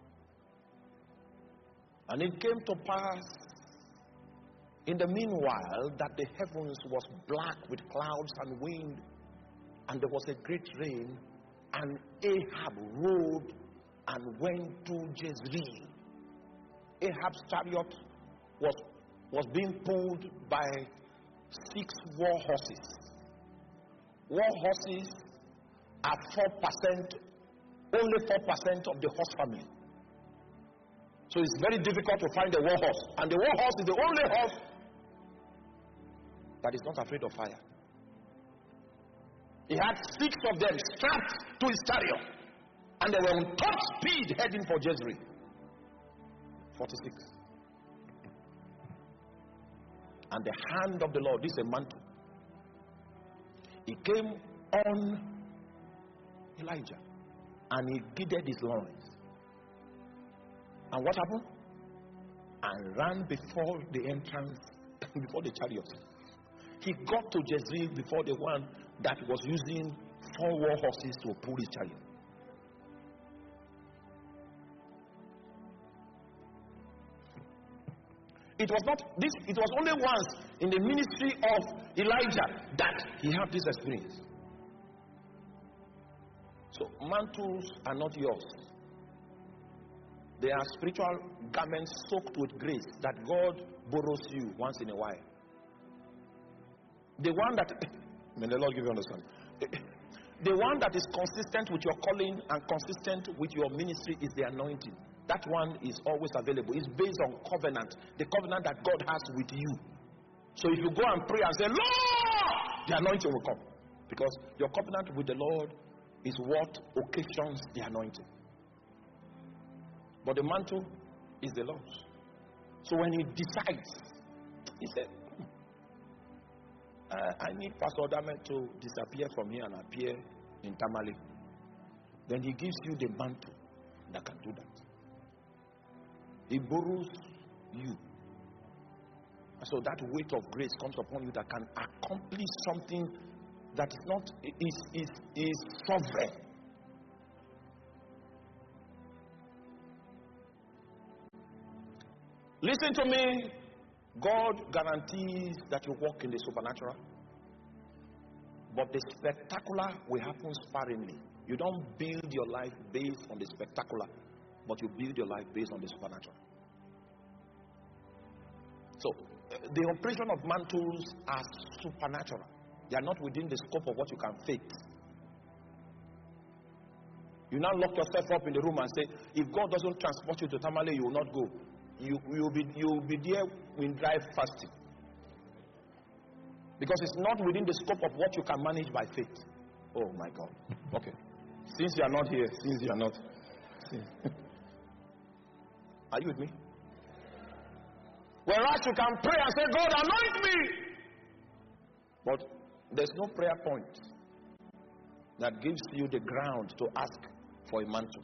And it came to pass in the meanwhile that the heavens was black with clouds and wind, and there was a great rain, and Ahab rode and went to Jezreel. Ahab's chariot was, was being pulled by six war horses. War horses are four percent, only four percent of the horse family. So it's very difficult to find a war horse. And the war horse is the only horse that is not afraid of fire. He had six of them strapped to his chariot, and they were on top speed heading for Jezreel. forty-six. And the hand of the Lord, this is a mantle, he came on Elijah, and he girded his loins. And what happened? And ran before the entrance, before the chariot. He got to Jezreel before the one that was using four war horses to pull his chariot. It was not this, it was only once in the ministry of Elijah that he had this experience. So mantles are not yours. They are spiritual garments soaked with grace that God borrows you once in a while. The one that, may the Lord give you understanding. The one that is consistent with your calling and consistent with your ministry is the anointing. That one is always available. It's based on covenant. The covenant that God has with you. So if you go and pray and say, Lord, the anointing will come. Because your covenant with the Lord is what occasions the anointing. But the mantle is the Lord's. So when he decides, he said, uh, I need Pastor Dame to disappear from here and appear in Tamale. Then he gives you the mantle that can do that. He borrows you. So that weight of grace comes upon you that can accomplish something that is not, is, is, is sovereign. Listen to me. God guarantees that you walk in the supernatural. But the spectacular will happen sparingly. You don't build your life based on the spectacular, but you build your life based on the supernatural. So, uh, the operation of mantles are supernatural. They are not within the scope of what you can fake. You now lock yourself up in the room and say, if God doesn't transport you to Tamale, you will not go. You will be you will be there in dry fasting. Because it's not within the scope of what you can manage by faith. Oh my God. Okay. Since you are not here, since you are not. Are you with me? Whereas you can pray and say, God, anoint me. But there's no prayer point that gives you the ground to ask for a mantle.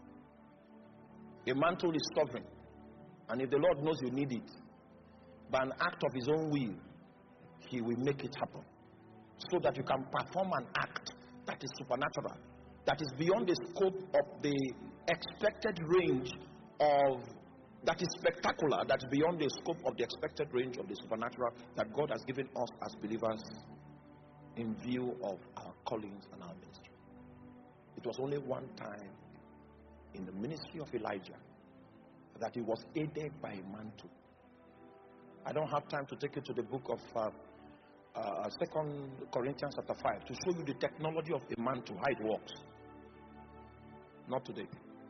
A mantle is sovereign. And if the Lord knows you need it, by an act of his own will, He will make it happen. So that you can perform an act that is supernatural, that is beyond the scope of the expected range of, that is spectacular, that is beyond the scope of the expected range of the supernatural that God has given us as believers in view of our callings and our ministry. It was only one time in the ministry of Elijah that he was aided by a mantle. I don't have time to take you to the book of uh, uh, Second Corinthians chapter five to show you the technology of a mantle, how it works. Not today.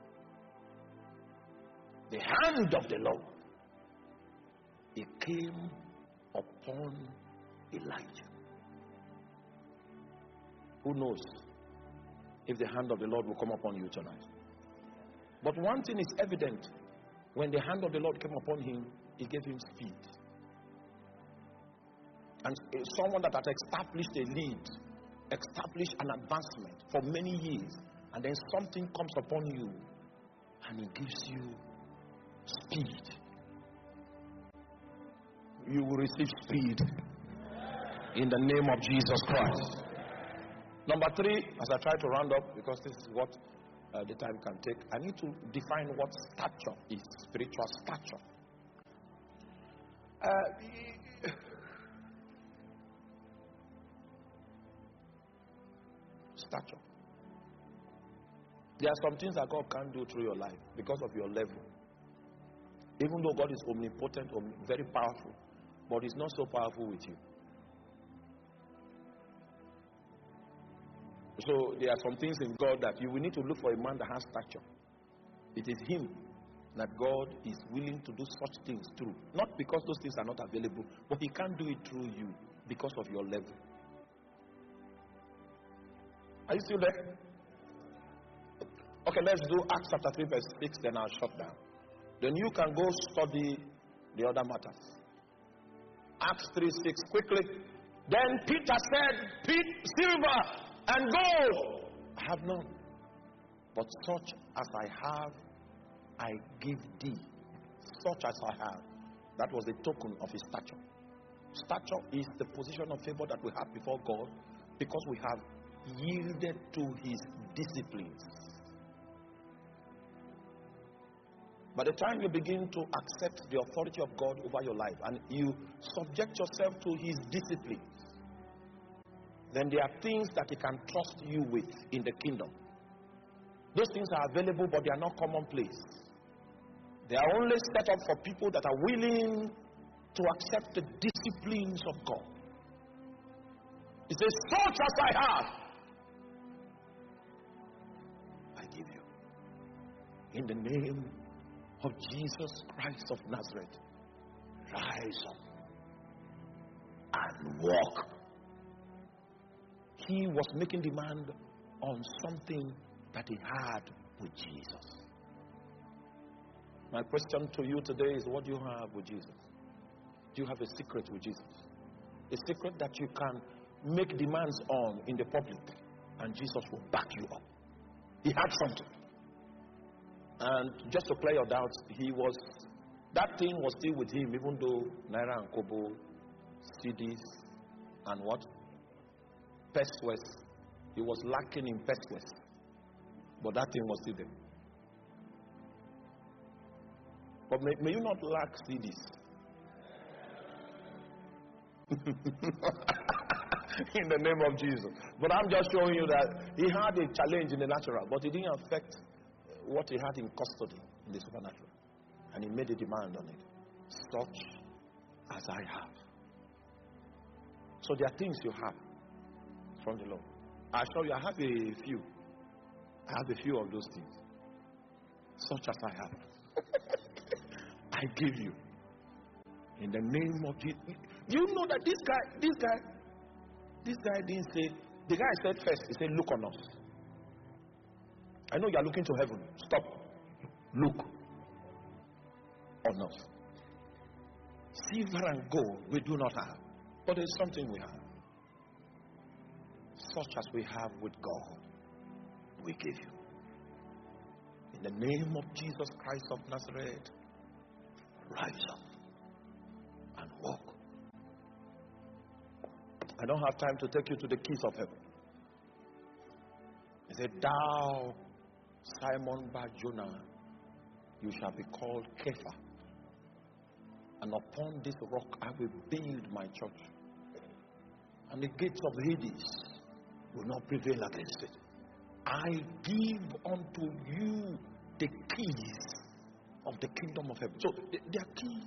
The hand of the Lord, it came upon Elijah. Who knows if the hand of the Lord will come upon you tonight? But one thing is evident. When the hand of the Lord came upon him, he gave him speed. And someone that had established a lead, established an advancement for many years, and then something comes upon you and he gives you speed. You will receive speed in the name of Jesus Christ. Number three, as I try to round up, because this is what uh, the time can take, I need to define what stature is, spiritual stature. Uh, stature. There are some things that God can't do through your life because of your level. Even though God is omnipotent or very powerful, but He's not so powerful with you. So there are some things in God that you will need to look for a man that has stature. It is him that God is willing to do such things through. Not because those things are not available, but He can't do it through you because of your level. Are you still there? Okay, let's do Acts chapter three verse six, then I'll shut down. Then you can go study the other matters. Acts three six, quickly. Then Peter said, Pete, silver and gold I have none, but such as I have, I give thee. Such as I have. That was a token of his stature. Stature is the position of favor that we have before God because we have yielded to his disciplines. By the time you begin to accept the authority of God over your life and you subject yourself to his disciplines, then there are things that he can trust you with in the kingdom. Those things are available, but they are not commonplace. They are only set up for people that are willing to accept the disciplines of God. He says, such as I have, I give you. In the name of Jesus Christ of Nazareth, rise up and walk. He was making demand on something that he had with Jesus. My question to you today is, what do you have with Jesus? Do you have a secret with Jesus? A secret that you can make demands on in the public and Jesus will back you up. He had something. And just to clear your doubts, he was, that thing was still with him, even though Naira and Kobo, C Ds, and what? Peswes. He was lacking in Peswes. But that thing was still there. But may, may you not lack C Ds. In the name of Jesus. But I'm just showing you that he had a challenge in the natural, but it didn't affect what he had in custody in the supernatural. And he made a demand on it. Such as I have. So there are things you have from the Lord. I assure you, I have a few. I have a few of those things. Such as I have. I give you. In the name of Jesus. You know that this guy, this guy, this guy didn't say, the guy said first, he said, look on us. I know you are looking to heaven. Stop. Look on us. Silver and gold we do not have, but there is something we have. Such as we have with God, we give you. In the name of Jesus Christ of Nazareth, rise up and walk. I don't have time to take you to the keys of heaven. He said, thou, Simon Bar-Jonah, you shall be called Kepha. And upon this rock I will build my church. And the gates of Hades will not prevail against it. I give unto you the keys of the kingdom of heaven. So they are keys.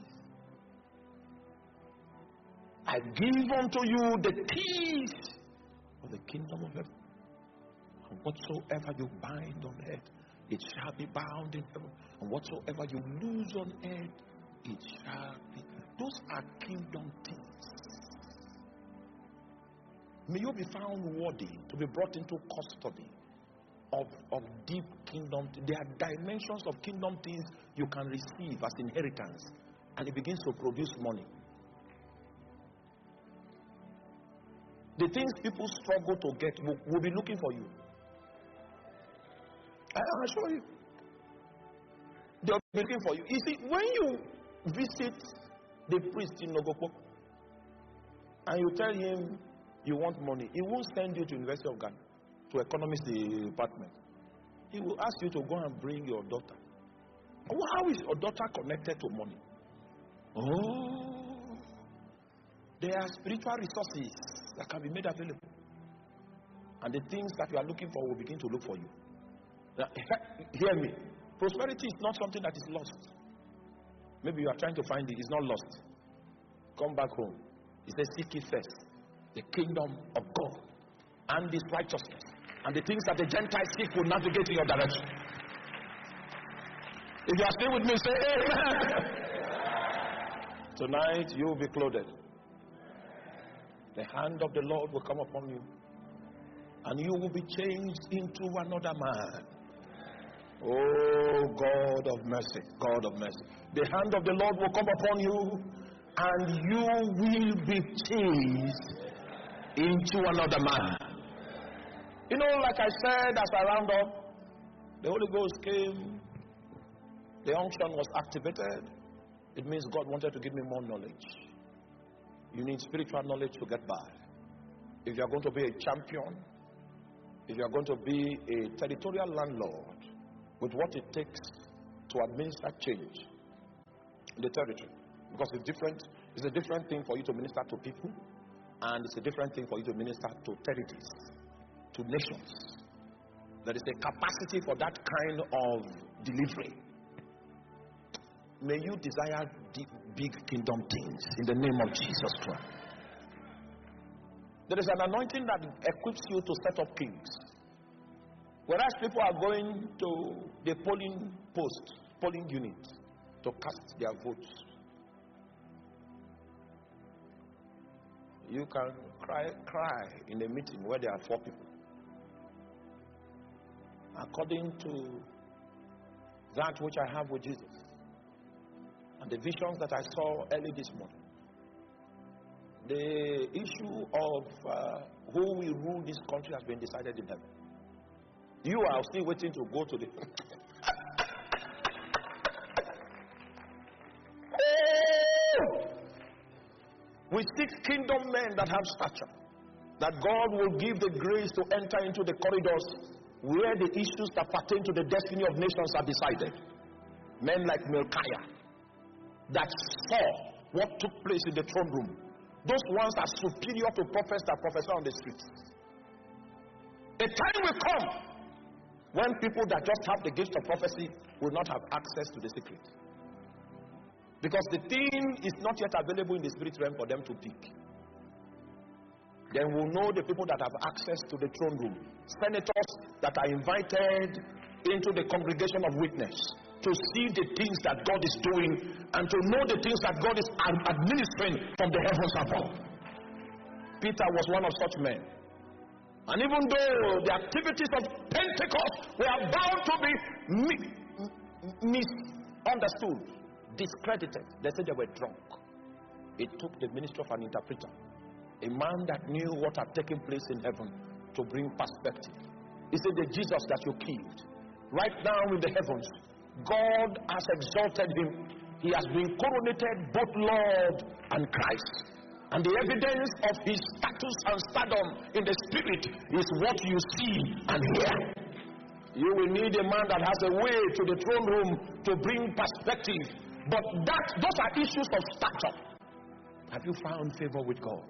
I give unto you the keys of the kingdom of heaven. And whatsoever you bind on earth, it shall be bound in heaven. And whatsoever you loose on earth, it shall be. Those are kingdom things. May you be found worthy to be brought into custody of, of deep kingdom. There are dimensions of kingdom things you can receive as inheritance, and it begins to produce money. The things people struggle to get will, will be looking for you. I'll show you. They'll be looking for you. You see, when you visit the priest in Nogopo and you tell him you want money, he won't send you to University of Ghana, to economics department. He will ask you to go and bring your daughter. How is your daughter connected to money? Oh, there are spiritual resources that can be made available. And the things that you are looking for will begin to look for you. Now, hear me. Prosperity is not something that is lost. Maybe you are trying to find it. It's not lost. Come back home. He says, seek it first. The kingdom of God and His righteousness. And the things that the Gentiles seek will navigate in your direction. If you are still with me, say amen. Tonight you will be clothed. The hand of the Lord will come upon you. And you will be changed into another man. Oh, God of mercy, God of mercy. The hand of the Lord will come upon you, and you will be changed into another man. You know, like I said, as I round up, the Holy Ghost came, the unction was activated. It means God wanted to give me more knowledge. You need spiritual knowledge to get by. If you are going to be a champion, if you are going to be a territorial landlord, with what it takes to administer change in the territory. Because it's different, it's a different thing for you to minister to people, and it's a different thing for you to minister to territories, to nations. There is a capacity for that kind of delivery. May you desire deep, big kingdom things in the name of Jesus Christ. There is an anointing that equips you to set up kings. Whereas people are going to the polling post, polling unit, to cast their votes. You can cry, cry in a meeting where there are four people. According to that which I have with Jesus, and the visions that I saw early this morning, the issue of uh, who will rule this country has been decided in heaven. You are still waiting to go to the... Oh! We seek kingdom men that have stature, that God will give the grace to enter into the corridors where the issues that pertain to the destiny of nations are decided. Men like Melchiah, that saw what took place in the throne room. Those ones are superior to prophets that prophesy on the streets. A time will come when people that just have the gift of prophecy will not have access to the secret. Because the thing is not yet available in the spirit realm for them to pick. Then we'll know the people that have access to the throne room. Senators that are invited into the congregation of witness to see the things that God is doing and to know the things that God is administering from the heavens above. Peter was one of such men. And even though the activities of Pentecost were bound to be misunderstood, discredited, they said they were drunk. It took the ministry of an interpreter, a man that knew what had taken place in heaven, to bring perspective. He said, the Jesus that you killed, right now in the heavens, God has exalted him. He has been coronated both Lord and Christ. And the evidence of his status and stardom in the spirit is what you see and hear. You will need a man that has a way to the throne room to bring perspective. But that, those are issues of stature. Have you found favor with God?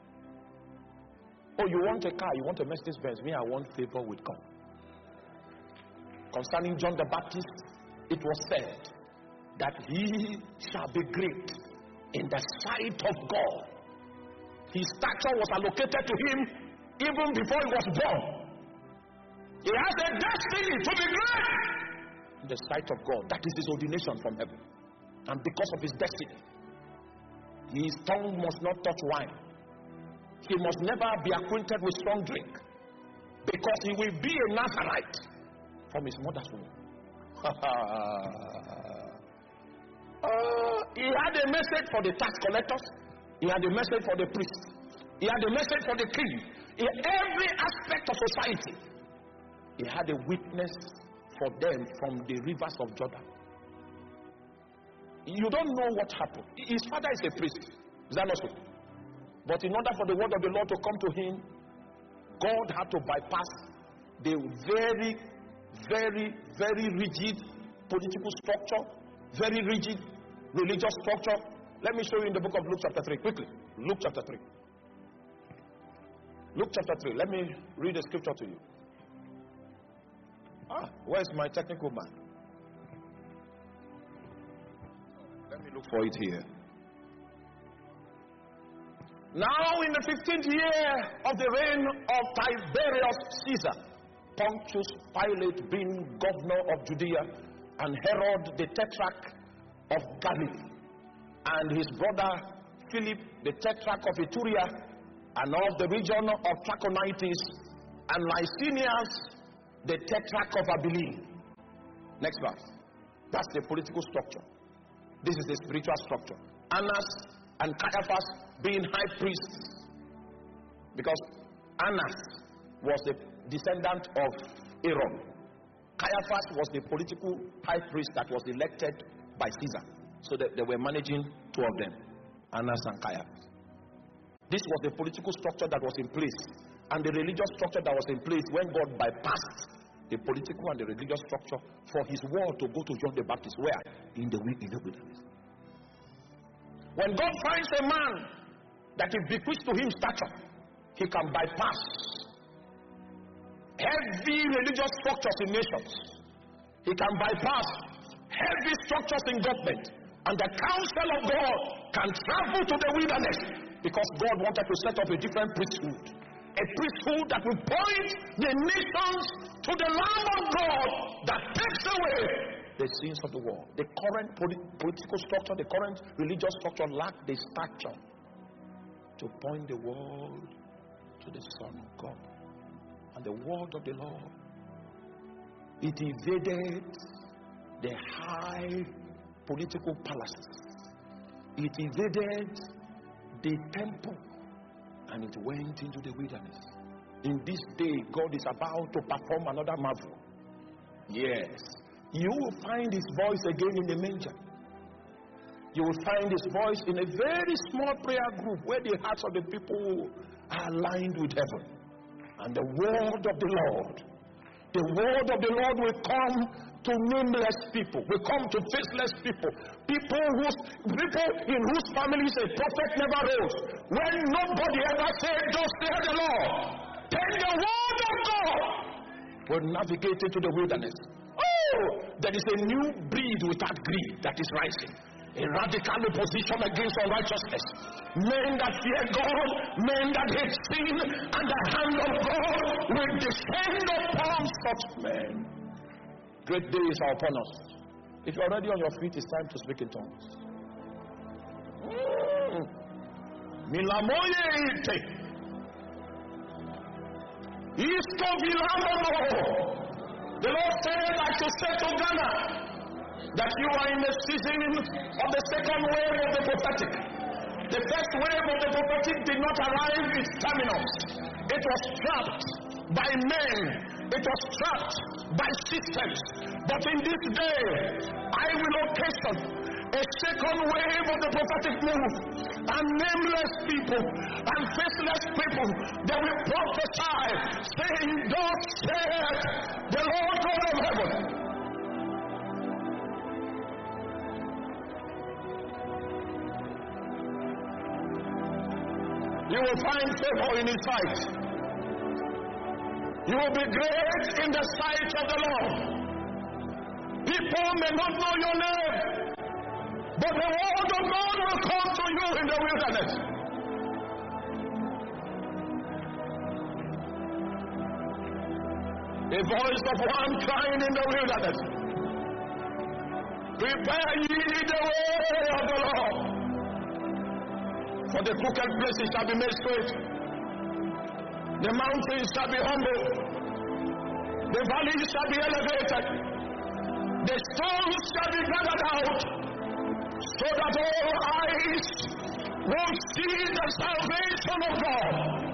Oh, you want a car, you want a Mercedes Benz. Me, I want favor with God. Concerning John the Baptist, it was said that he shall be great in the sight of God. His stature was allocated to him even before he was born. He has a destiny to be great in the sight of God. That is his ordination from heaven. And because of his destiny, his tongue must not touch wine. He must never be acquainted with strong drink, because he will be a Nazarite from his mother's womb. uh, he had a message for the tax collectors. He had a message for the priests. He had a message for the king. In every aspect of society, he had a witness for them from the rivers of Jordan. You don't know what happened. His father is a priest. Is that not so? But in order for the word of the Lord to come to him, God had to bypass the very, very, very rigid political structure, very rigid religious structure. Let me show you in the book of Luke chapter three, quickly. Luke chapter three. Luke chapter three. Let me read the scripture to you. Ah, where's my technical man? Let me look for it here. Now in the fifteenth year of the reign of Tiberius Caesar, Pontius Pilate being governor of Judea, and Herod the tetrarch of Galilee, and his brother Philip the tetrarch of Iturea, and of the region of Trachonitis, and Lysanias the tetrarch of Abilene. Next verse. That's the political structure. This is the spiritual structure. Annas and Caiaphas being high priests, because Annas was the descendant of Aaron. Caiaphas was the political high priest that was elected by Caesar. So that they were managing two of them, Annas and Caiaphas. This was the political structure that was in place, and the religious structure that was in place when God bypassed the political and the religious structure for his word to go to John the Baptist. Where? In the wilderness. When God finds a man that he bequeaths to him stature, he can bypass heavy religious structures in nations. He can bypass heavy structures in government, and the counsel of God can travel to the wilderness, because God wanted to set up a different priesthood, a priesthood that will point the nations to the Lamb of God that takes away the sins of the world. The current polit- political structure, the current religious structure lacked the stature to point the world to the Son of God. And the word of the Lord, it invaded the high political palaces. It invaded the temple, and it went into the wilderness. In this day, God is about to perform another marvel. Yes. You will find his voice again in the manger. You will find his voice in a very small prayer group where the hearts of the people are aligned with heaven. And the word of the Lord, the word of the Lord will come to nameless people, will come to faceless people, people whose people in whose families a prophet never rose. When nobody ever said, "Thus saith the Lord," then the word of God will navigate into the wilderness. Oh, there is a new breed without greed that is rising. A radical opposition against unrighteousness. Men that fear God, men that hate sin, and the hand of God will descend upon such men. Great days are upon us. If you are already on your feet, it's time to speak in tongues. Milamoye ite. Isto vilamo. The Lord said, I should say to Ghana that you are in the season of the second wave of the prophetic. The first wave of the prophetic did not arrive its terminus. It was trapped by men. It was trapped by systems. But in this day, I will occasion a second wave of the prophetic move, and nameless people and faceless people, they will prophesy, saying, thus saith the Lord God of heaven. You will find favor in His sight. You will be great in the sight of the Lord. People may not know your name, but the word of God will come to you in the wilderness. The voice of one crying in the wilderness, prepare ye the way of the Lord, for the crooked places shall be made straight, the mountains shall be humble, the valleys shall be elevated, the stones shall be gathered out, so that all eyes will see the salvation of God.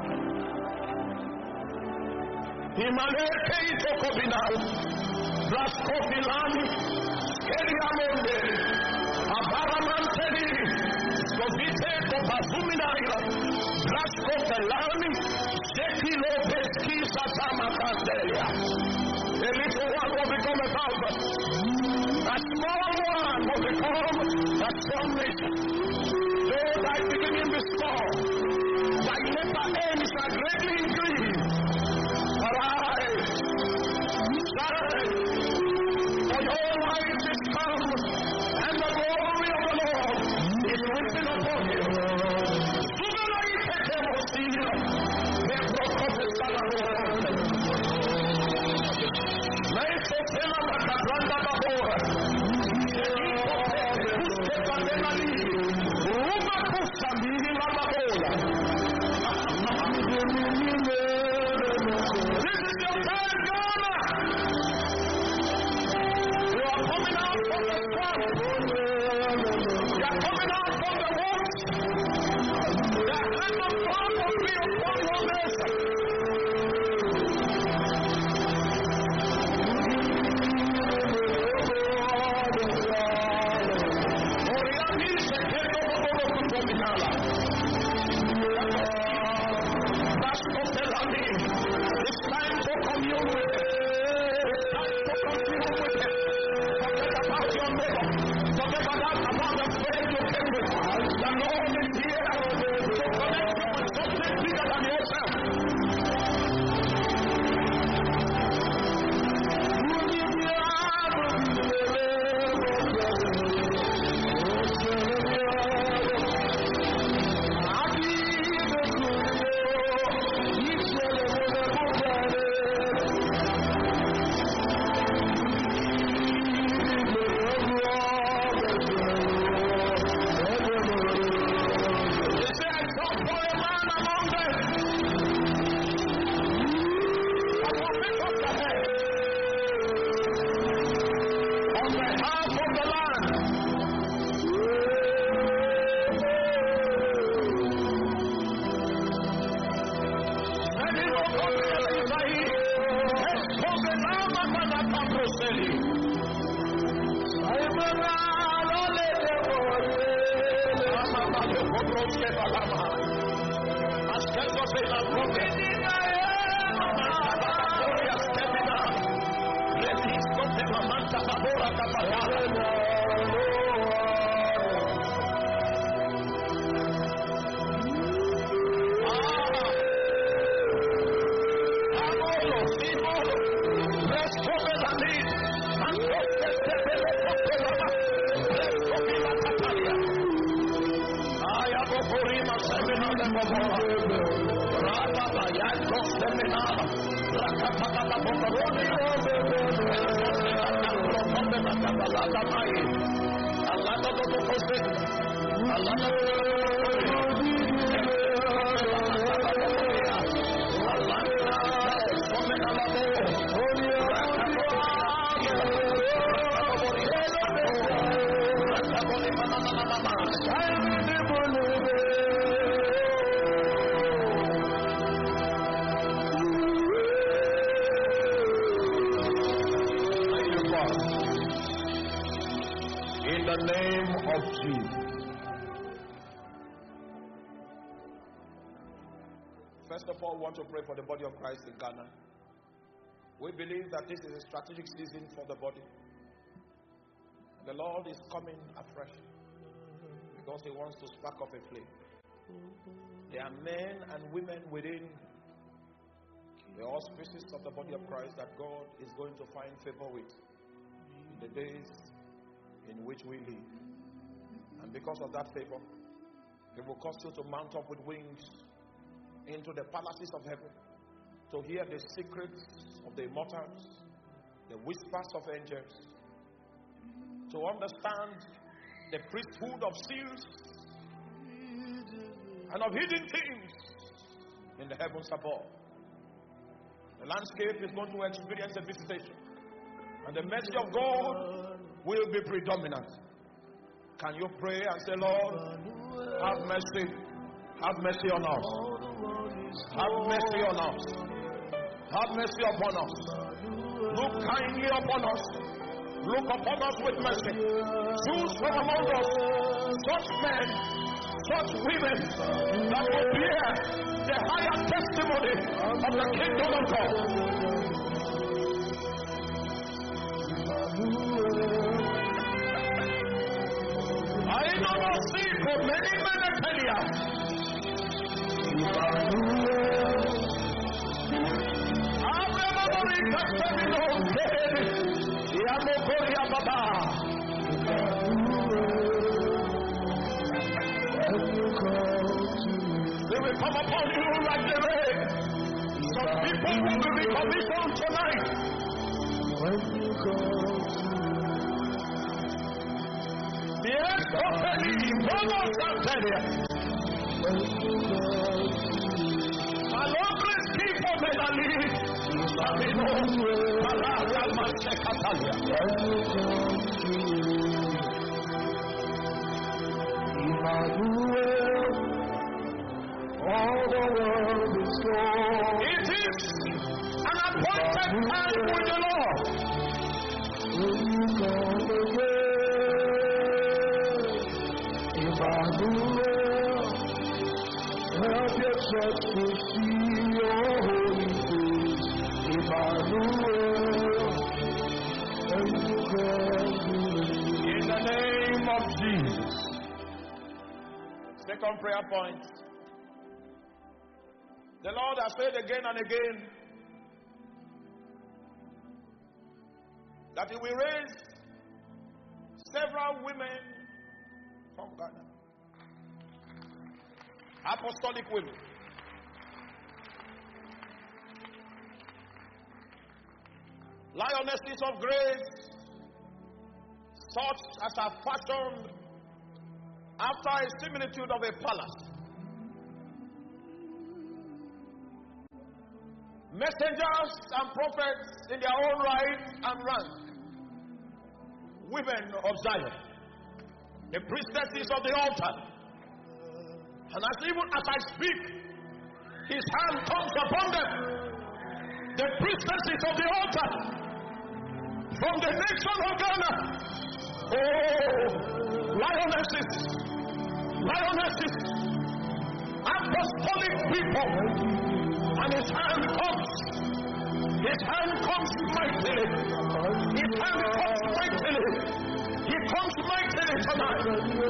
Himaleke itokobinal, Blaskopilani, Skeriamonde, Abaramanteri, Skobite Kopazuminaila, Blaskopelani, Sekilo Peski Satama Candelia. A little one will become a thousand. A small one will become a strong nation. Though thy beginning be small, thy later end shall greatly increase. Arise, shine, for your light is come, and the glory of the Lord is written upon you. Sooner or later they will see you. They broke up the salary. Meso pela makabranda babora. Kuske pandemali. Ruma kusta mili la babola. This is your time, Ghana. You are coming out from the swamp. You are coming out from the woods. The hand of God will be upon your nation. It's time to commune with Him. It's time to commune with Him. Forget about your neighbor. Forget about, about the friend you came with. The Lord is here to connect you with something bigger than yourself. In the name of Jesus. First of all, we want to pray for the body of Christ in Ghana. We believe that this is a strategic season for the body. The Lord is coming afresh because He wants to spark off a flame. There are men and women within the auspices of the body of Christ that God is going to find favor with in the days in which we live. And because of that favor, He will cause you to mount up with wings into the palaces of heaven to hear the secrets of the immortals, the whispers of angels, to understand the priesthood of seals and of hidden things in the heavens above. The landscape is going to experience a visitation, and the mercy of God will be predominant. Can you pray and say, Lord, have mercy, have mercy on us, have mercy on us, have mercy upon us, look kindly upon us, look upon us with mercy. Choose from among us such men, such women that will bear the higher testimony of the kingdom of God. I know not see for many men I tell you. I remember it as Babylon said, Yamokoria Baba. They will come upon you like the rain. Some people will be commissioned tonight. Yes, properly, almost Antelia. Alogres people may not live. Sabino, Malaka, Machekatalia. Emmanuel, all the world is gone. It is an appointed time with the Lord. Will you come again? Emmanuel, help your church to see your holy face. Emmanuel, will you come again? In the name of Jesus. Second prayer point. The Lord has said again and again that He will raise several women from Ghana, apostolic women, lionesses of grace, such as are fashioned after a similitude of a palace. Messengers and prophets in their own right and rank. Women of Zion, the priestesses of the altar. And as even as I speak, His hand comes upon them. The priestesses of the altar from the nation of Ghana. Oh, lionesses, lionesses, apostolic people. And His hand comes. His hand comes mightily. His hand comes mightily. He comes mightily tonight.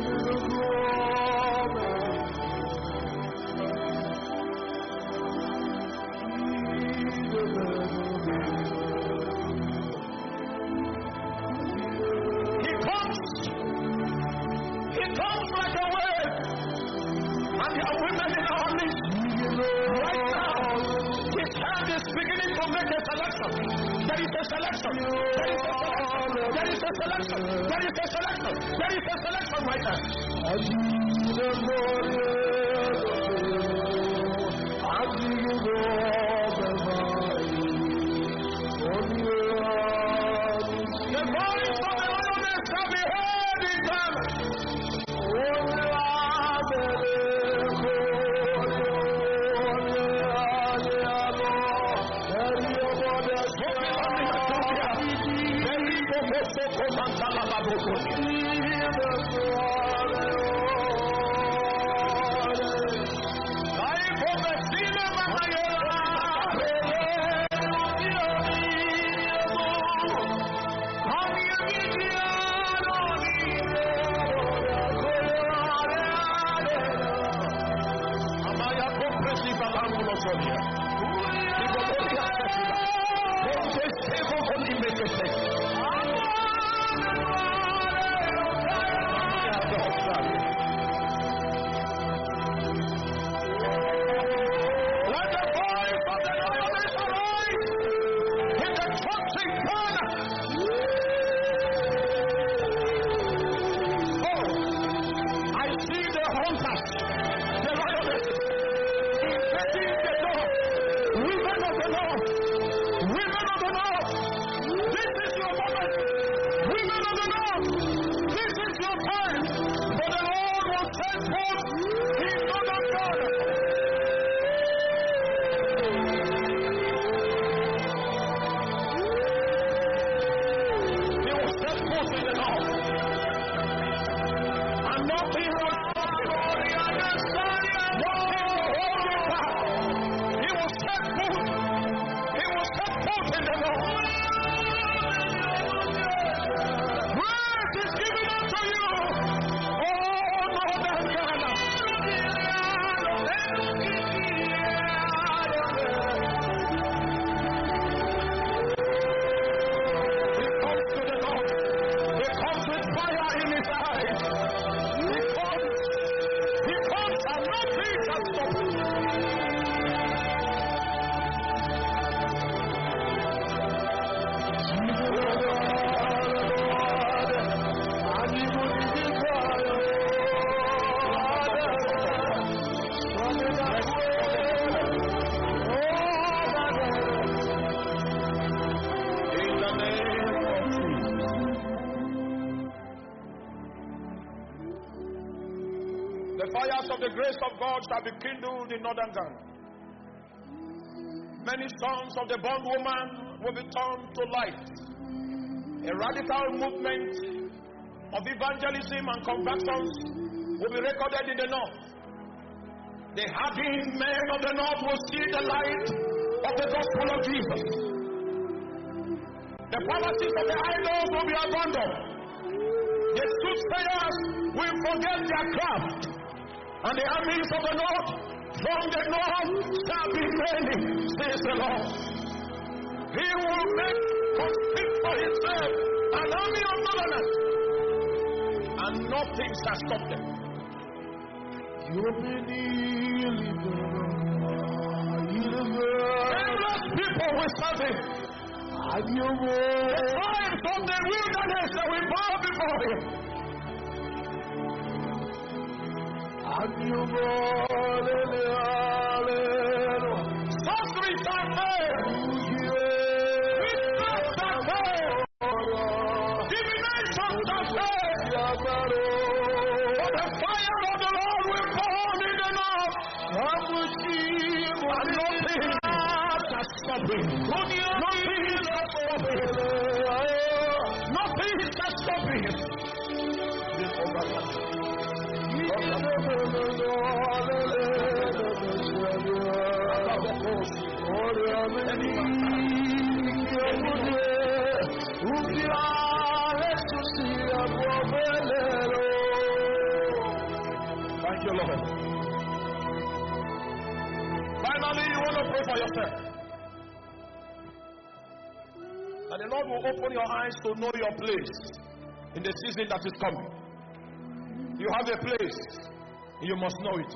He comes. He comes like a wave. And there are women in our midst right now. His hand is beginning to make a selection. There is a selection. There is a selection. There is a selection. There is a selection right now. The voice of the wilderness shall be heard in Ghana. The fires of the grace of God shall be kindled in northern Ghana. Many sons of the bondwoman will be turned to light. A radical movement of evangelism and conversions will be recorded in the north. The hardened men of the north will see the light of the gospel of Jesus. The policies of the idols will be abandoned. The soothsayers will forget their craft. And the armies of the north, from the north, shall be many, says the Lord. He will make complete for himself an army of governors, and nothing shall stop them. Endless people will serve him. The tribes of the wilderness that will bow before him. Sorcery shall fail. Witchcraft shall fail. Divination shall fail. For the fire of the Lord will burn in the north. And nothing shall stop him. Nothing shall stop him. Nothing shall stop him. Thank you, Lord. Finally, you want to pray for yourself. And the Lord will open your eyes to know your place in the season that is coming. You have a place, you must know it.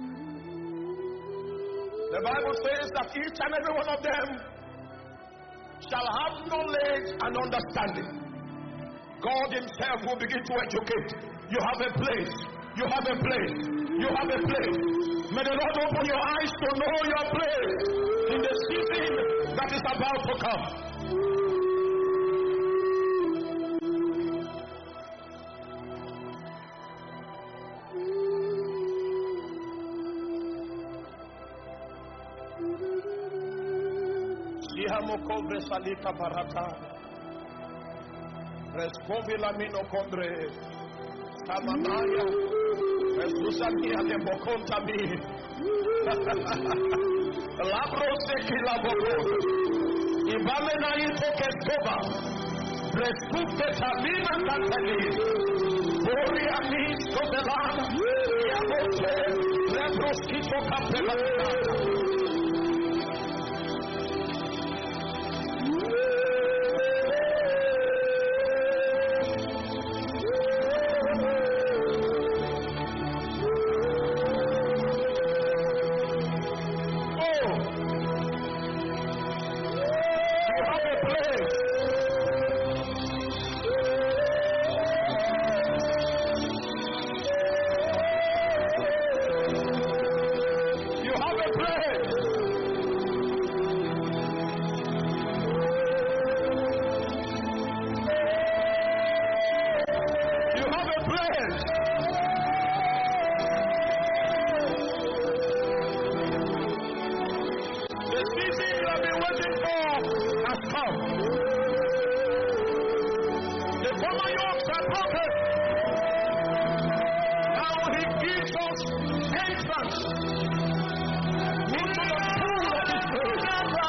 The Bible says that each and every one of them shall have knowledge and understanding. God himself will begin to educate. You have a place, you have a place, you have a place. May the Lord open your eyes to know your place in the season that is about to come. Mokovre salika barata reskovila mino kondre tamanaya resusania de bokonta mi labro sekila boko ibamena ito keskoba reskuke tamina kantani bori amis kodelana yamote lebroskito kapelana place. You have a place. The season you have been waiting for has come. The former yokes are broken. Now he gives us entrance into the pool of his grace.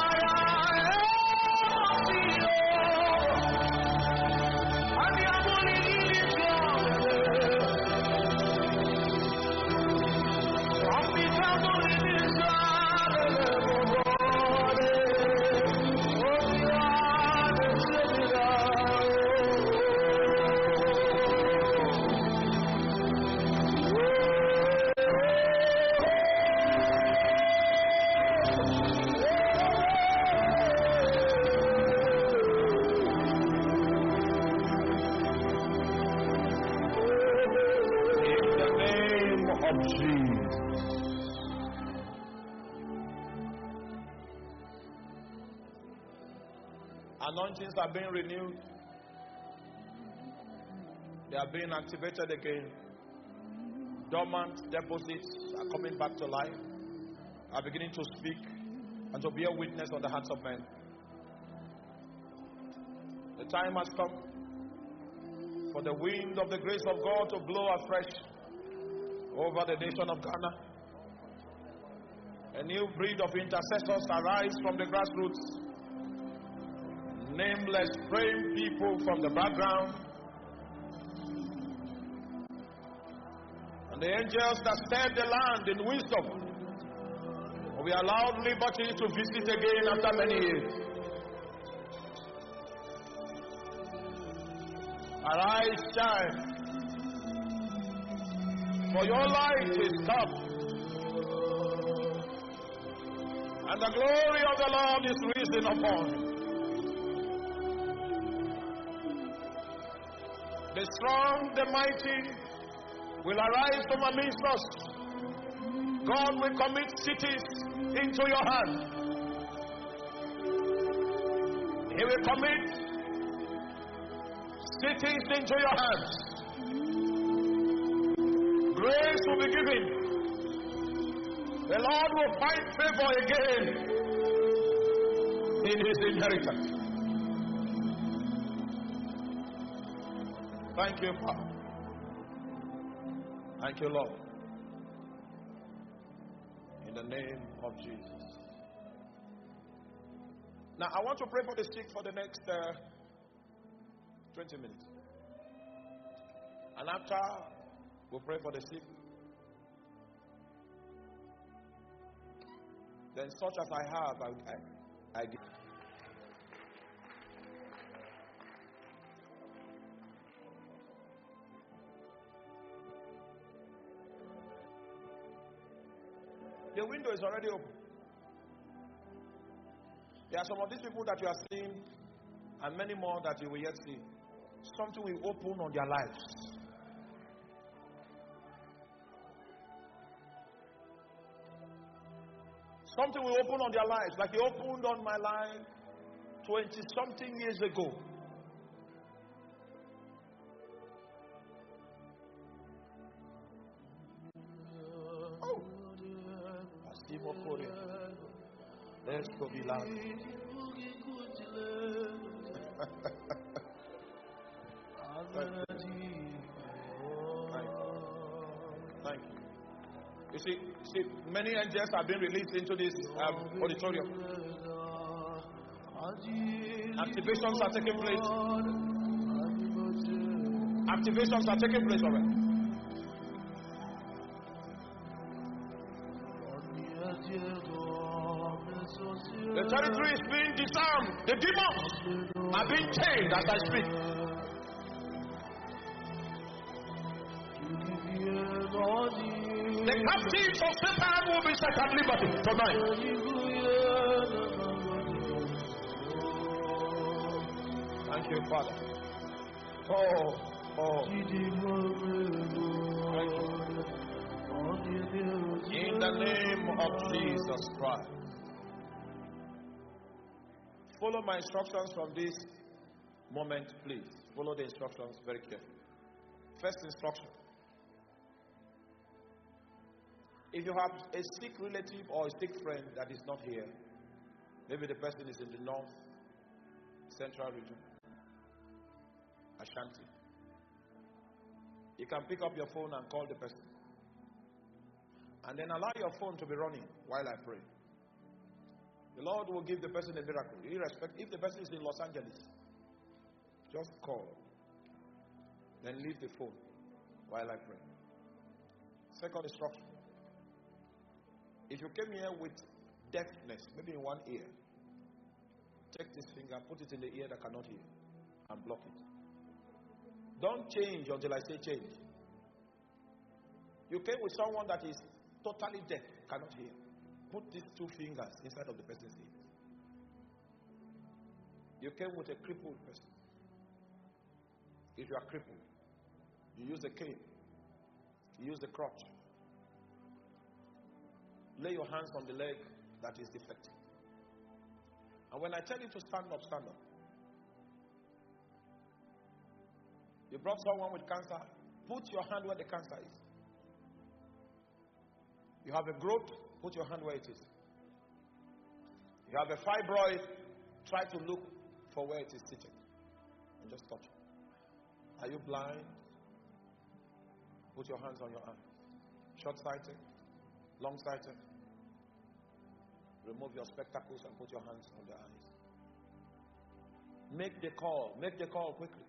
Anointings are being renewed. They are being activated again. Dormant deposits are coming back to life, are beginning to speak and to bear witness on the hearts of men. The time has come for the wind of the grace of God to blow afresh over the nation of Ghana. A new breed of intercessors arise from the grassroots. Nameless praying people from the background, and the angels that stirred the land in wisdom will be allowed liberty to visit again after many years. Arise, shine, for your light is come, and the glory of the Lord is risen upon you. The strong, the mighty will arise from amidst us. God will commit cities into your hand. He will commit cities into your hands. Grace will be given. The Lord will find favor again in his inheritance. Thank you, Father. Thank you, Lord. In the name of Jesus. Now, I want to pray for the sick for the next uh, twenty minutes. And after, we'll pray for the sick. Then, such as I have, I, I, I give. The window is already open. There are some of these people that you are seeing, and many more that you will yet see. Something will open on their lives. Something will open on their lives, like it opened on my life twenty something years ago. Let's go be loud. Thank you. You see, see, many angels have been released into this um, auditorium. Activations are taking place. Activations are taking place already. The territory is being disarmed. The demons are being chained as I speak. The captives of Satan will be set at liberty tonight. Thank you, Father. Oh, oh. Thank you. In the name of Jesus Christ. Follow my instructions from this moment, please. Follow the instructions very carefully. First instruction. If you have a sick relative or a sick friend that is not here, maybe the person is in the north, central region, Ashanti, you can pick up your phone and call the person. And then allow your phone to be running while I pray. The Lord will give the person a miracle. Irrespective, if the person is in Los Angeles, just call. Then leave the phone while I pray. Second instruction. If you came here with deafness, maybe in one ear, take this finger, put it in the ear that cannot hear, and block it. Don't change until I say change. You came with someone that is totally deaf, cannot hear. Put these two fingers inside of the person's ear. You came with a crippled person. If you are crippled, you use a cane, you use a crutch. Lay your hands on the leg that is defective. And when I tell you to stand up, stand up. You brought someone with cancer, put your hand where the cancer is. You have a growth, put your hand where it is. You have a fibroid, try to look for where it is sitting. And just touch it. Are you blind? Put your hands on your eyes. Short-sighted, long-sighted. Remove your spectacles and put your hands on the eyes. Make the call. Make the call quickly.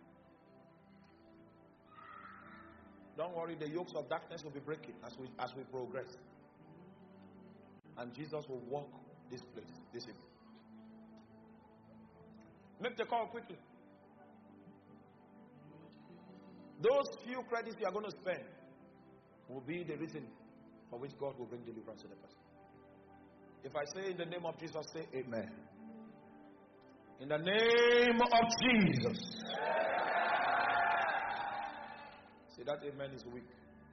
Don't worry, the yokes of darkness will be breaking as we as we progress. And Jesus will walk this place this evening. Make the call quickly. Those few credits you are going to spend will be the reason for which God will bring deliverance to the person. If I say in the name of Jesus, say amen. In the name of Jesus. See, that amen is weak.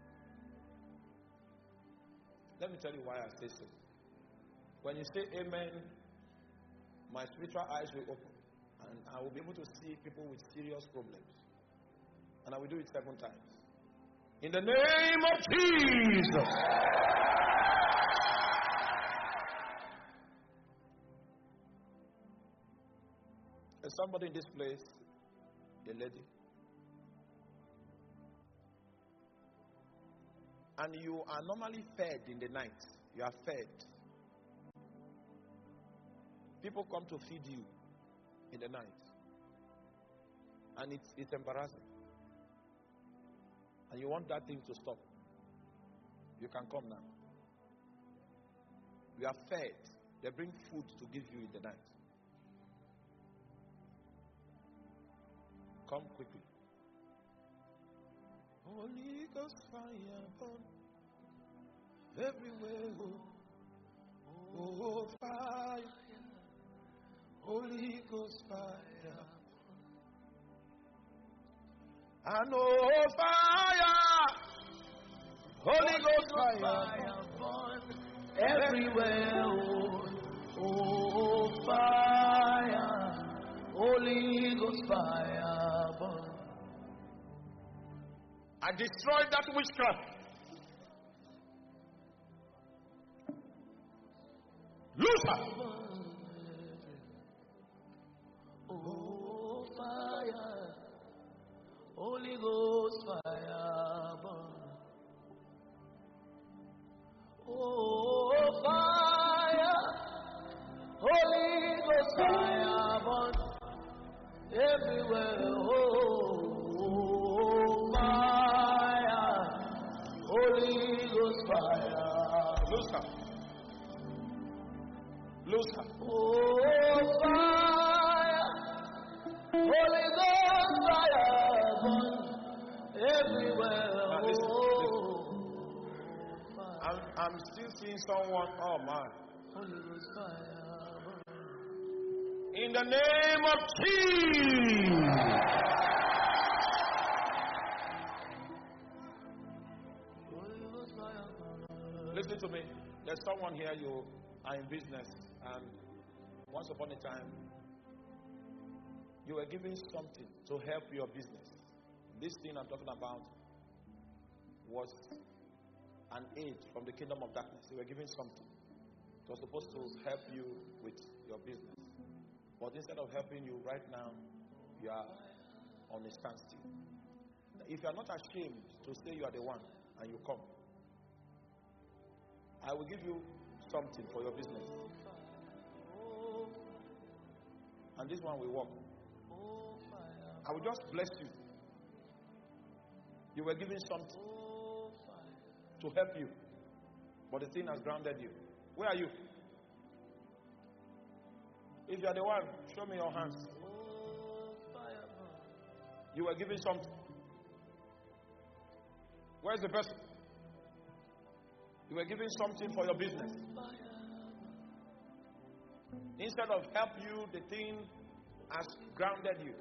Let me tell you why I say so. When you say amen, my spiritual eyes will open. And I will be able to see people with serious problems. And I will do it seven times. In the name of Jesus. There's somebody in this place, a lady. And you are normally fed in the night. You are fed. People come to feed you in the night. And it's, it's embarrassing. And you want that thing to stop. You can come now. You are fed. They bring food to give you in the night. Come quickly. Holy Ghost fire burn everywhere. Oh, oh, fire. Holy Ghost fire. And oh, fire. Holy Ghost fire burn everywhere. Oh, oh, fire. Holy Ghost fire burn. I destroyed that witchcraft. Loose. Oh, fire. Holy Ghost fire burn. Oh, fire. Holy Ghost fire burn. Everywhere, oh, fire, Holy Ghost fire. Loose her. Loose her. Oh, fire, Holy Ghost fire, burn everywhere, now, listen, oh, listen. Fire. I'm, I'm still seeing someone, oh man. Holy Ghost fire. In the name of Jesus. to me. There's someone here, you are in business, and once upon a time, you were given something to help your business. This thing I'm talking about was an aid from the kingdom of darkness. You were given something. It was supposed to help you with your business. But instead of helping you right now, you are on a standstill. If you are not ashamed to say you are the one and you come, I will give you something for your business. And this one will work. I will just bless you. You were given something to help you, but the thing has grounded you. Where are you? If you are the one, show me your hands. You were given something. Where's the person? You were given something for your business. Instead of help you, the thing has grounded you.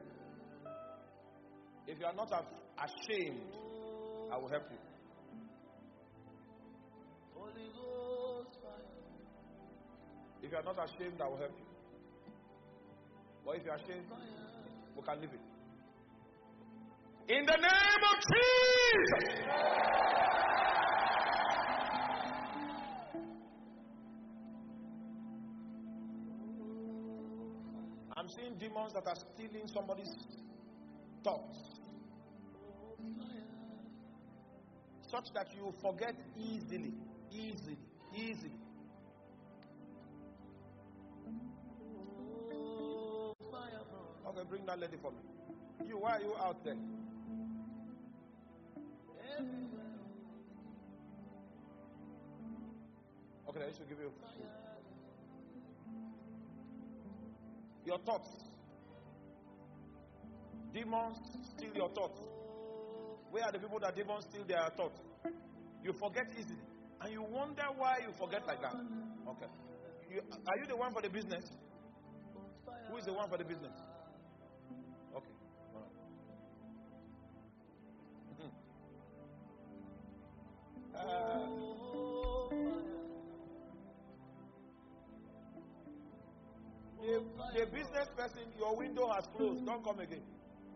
If you are not ashamed, I will help you. If you are not ashamed, I will help you. But if you are ashamed, we can leave it. In the name of Jesus! I'm seeing demons that are stealing somebody's thoughts, such that you forget easily, easily, easily. Okay, bring that lady for me. You, why are you out there? Okay, I should give you food. Your thoughts. Demons steal your thoughts. Where are the people that demons steal their thoughts? You forget easily. And you wonder why you forget like that. Okay. You, are you the one for the business? Who is the one for the business? Okay. All right. Mm-hmm. uh, the, the business person, your window has closed. Don't come again.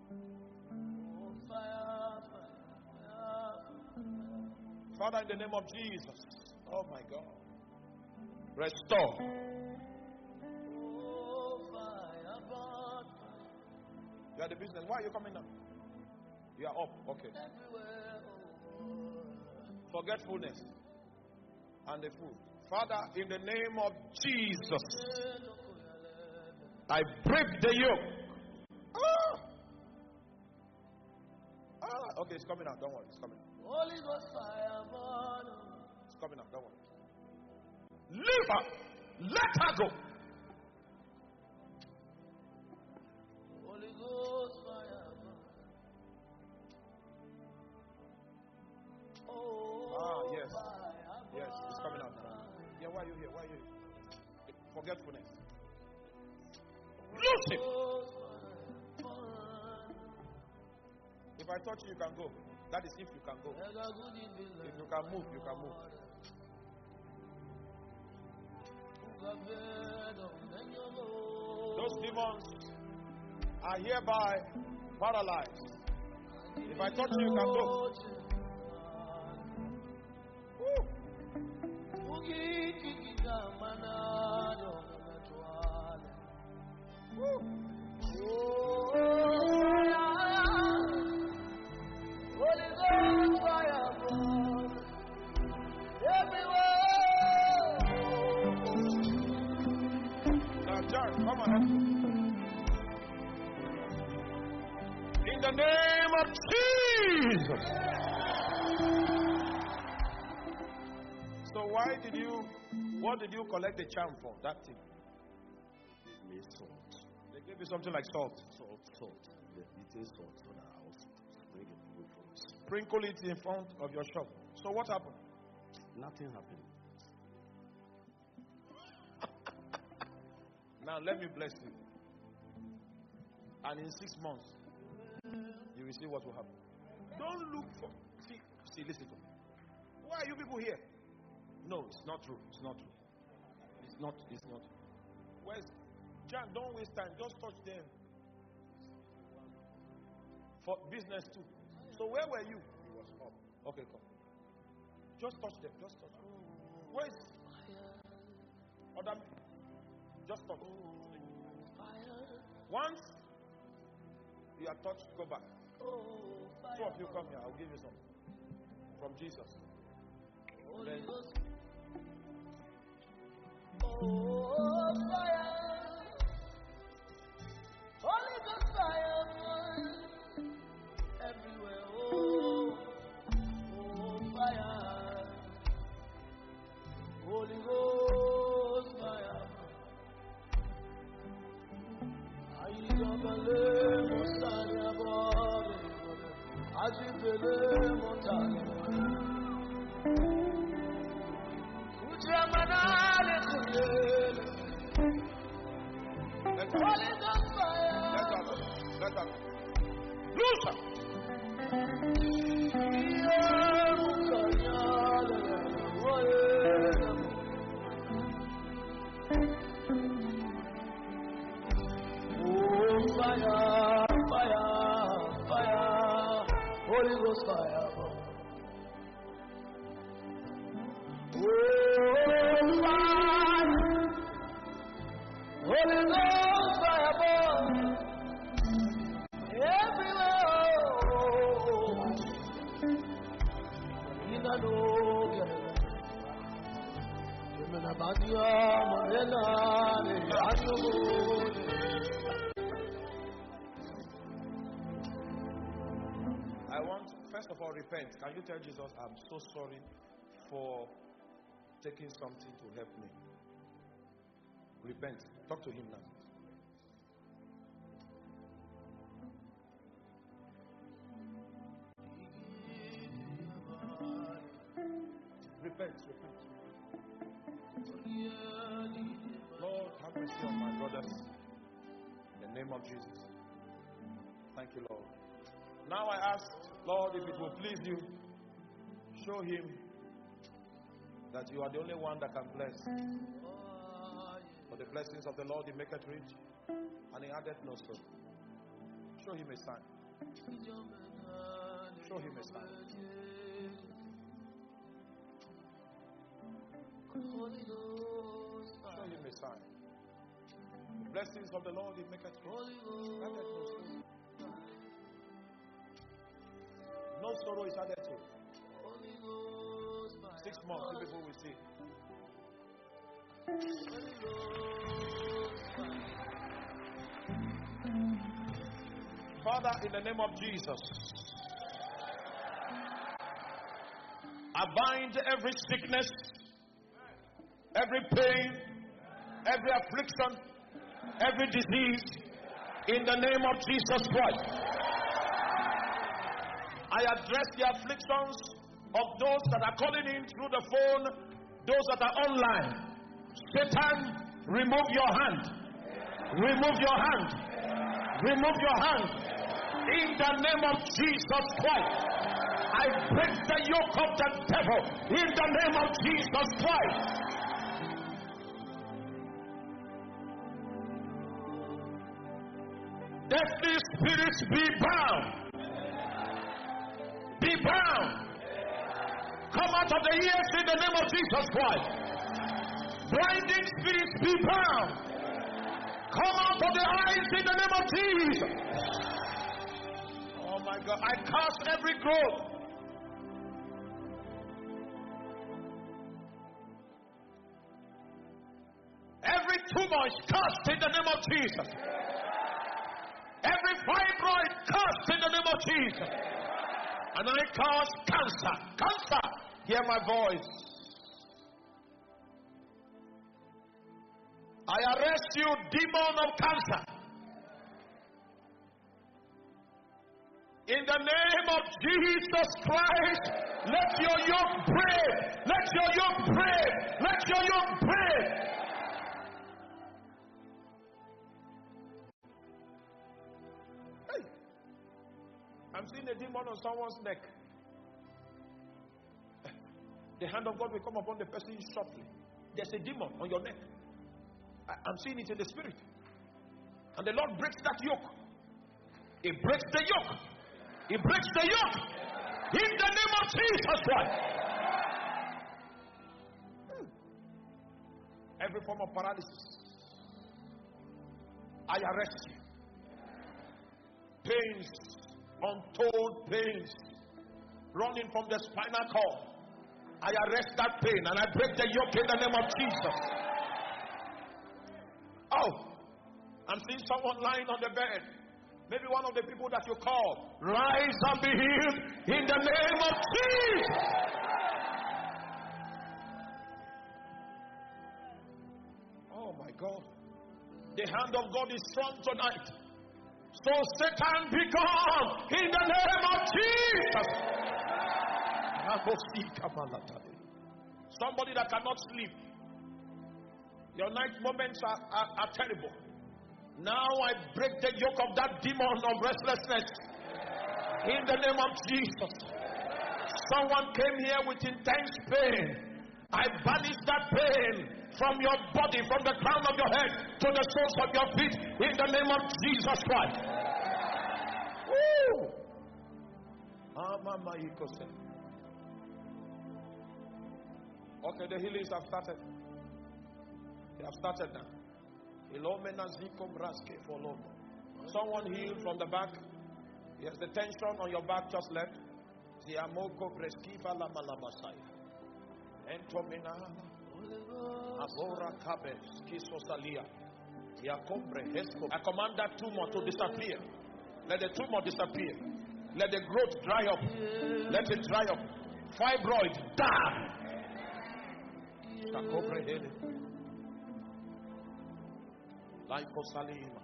Father, in the name of Jesus. Oh my God. Restore. You are the business. Why are you coming now? You are up. Okay. Forgetfulness and the food. Father, in the name of Jesus, I break the yoke. Ah! Ah, okay, it's coming out. Don't worry, it's coming out. Holy Ghost fire, it's coming out. Don't worry. Leave her. Let her go. Holy Ghost fire. Oh, ah, yes. Yes, it's coming out. Yeah, why are you here? Why are you here? Forgetfulness. Lose him. If I touch you, you can go. That is if you can go. If you can move, you can move. Those demons are hereby paralyzed. If I touch you, you can go. Woo. Holy Ghost fire burn everywhere. Now, John, come on. In the name of Jesus. So, why did you? What did you collect the charm for? That thing. They gave me salt. They gave you something like salt. Salt, salt. The little salt so that I was bringing people from. Sprinkle it in front of your shop. So what happened? Nothing happened. Now let me bless you. And in six months, you will see what will happen. Don't look for. See, see, listen to me. Why are you people here? No, it's not true. It's not true. It's not. It's not. Where's John? Don't waste time. Just touch them. For business too. So where were you? He was up. Okay, come. Just touch them. Just touch them. Where's other? Just touch. Once you are touched, go back. Two of you come here. I'll give you some from Jesus. Then, oh, fire. Holy Ghost fire. Everywhere. Oh, oh, fire. Holy Ghost fire. Ayigabale mosanya bore. Ajibele motanya. Ujamanale kuyele. let Holy up. Ghost fire. Let up. Let up. Loose up. Yeah, mukanyale. Oye. Oh, fire, fire, fire. Holy Ghost fire. Oh, fire. Holy Ghost fire burn everywhere. In the Lord, Jemena Badia, Morena, I want, first of all, repent. Can you tell Jesus, I'm so sorry for taking something to help me? Repent. Talk to him now. Repent, repent. Lord, have mercy on my brothers. In the name of Jesus. Thank you, Lord. Now I ask, Lord, if it will please you, show him that you are the only one that can bless. For the blessings of the Lord, he maketh rich, and he addeth no sorrow. Show him a sign. Show him a sign. Show him a sign. The blessings of the Lord, he maketh rich, addeth no sorrow. No sorrow is added to. Six months, the people will see. Father, in the name of Jesus, I bind every sickness, every pain, every affliction, every disease in the name of Jesus Christ. I address the afflictions of those that are calling in through the phone, those that are online. Satan, remove your hand. Remove your hand. Remove your hand. In the name of Jesus Christ, I break the yoke of the devil. In the name of Jesus Christ. Deadly spirits be bound. Be bound. Come out of the ears in the name of Jesus Christ. Blinding spirits be bound. Come out of the eyes in the name of Jesus. Oh my God, I cast every growth. Every tumor is cast in the name of Jesus. Every fibroid cast in the name of Jesus. And I cast cancer. Cancer, hear my voice. I arrest you, demon of cancer. In the name of Jesus Christ, let your yoke break. Let your yoke break. Let your yoke break. Hey, I'm seeing a demon on someone's neck. The hand of God will come upon the person shortly. There's a demon on your neck. I, I'm seeing it in the spirit. And the Lord breaks that yoke. He breaks the yoke. He breaks the yoke. In the name of Jesus Christ. Every form of paralysis, I arrest you. Pains, untold pains, running from the spinal cord. I arrest that pain and I break the yoke in the name of Jesus. Oh, I'm seeing someone lying on the bed. Maybe one of the people that you call. Rise and be healed in the name of Jesus. Oh my God. The hand of God is strong tonight. So Satan be gone in the name of Jesus. Somebody that cannot sleep. Your night moments are, are, are terrible. Now I break the yoke of that demon of restlessness in the name of Jesus. Someone came here with intense pain. I banish that pain from your body, from the crown of your head to the soles of your feet in the name of Jesus Christ. Woo! Okay, the healings have started. They have started now. Someone healed from the back. Yes, the tension on your back just left. I command that tumor to disappear. Let the tumor disappear. Let the growth dry up. Let it dry up. Fibroid, die. Lycosalima.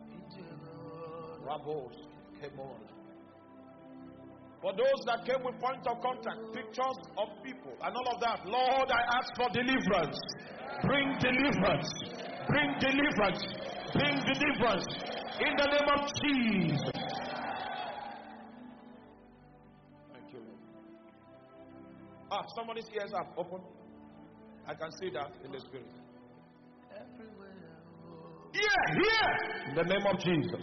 Rabos. For those that came with point of contact, pictures of people and all of that, Lord, I ask for deliverance. Bring deliverance. Bring deliverance. Bring deliverance. In the name of Jesus. Thank you, Lord. Ah, somebody's ears are open. I can see that in the spirit. Yeah, here. In the name of Jesus.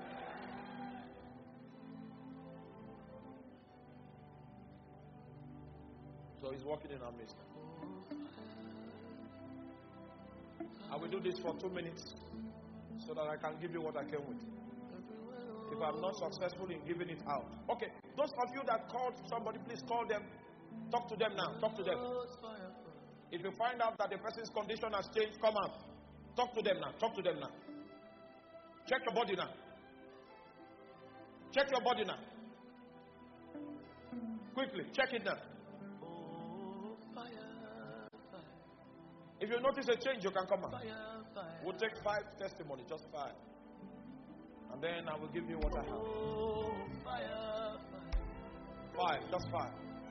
So he's walking in our midst. I will do this for two minutes so that I can give you what I came with. If I'm not successful in giving it out. Okay, those of you that called somebody, please call them. Talk to them now. Talk to them. If you find out that the person's condition has changed, come out. Talk to them now. Talk to them now. Check your body now. Check your body now. Quickly, check it now. If you notice a change, you can come out. We'll take five testimonies, just five. And then I will give you what I have. Five, just five.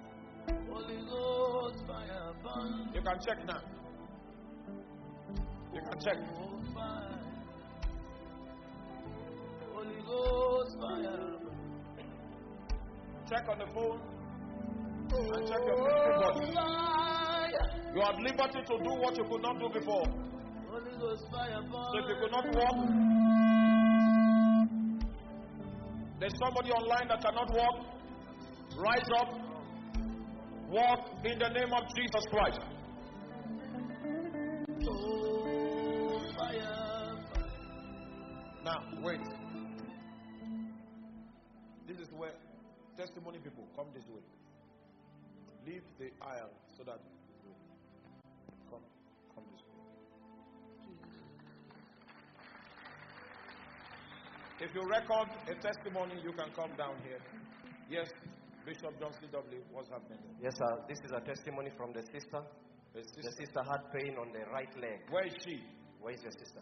You can check now. You can check. Check on the phone and check your physical body. You have liberty to do what you could not do before. So if you could not walk, there's somebody online that cannot walk. Rise up. Walk in the name of Jesus Christ. Now, wait. This is where testimony people come this way. Leave the aisle so that come, come this way. If you record a testimony, you can come down here. Yes, Bishop John C W, what's happening? Yes, sir. This is a testimony from the sister. The sister, the sister had pain on the right leg. Where is she? Where is your sister?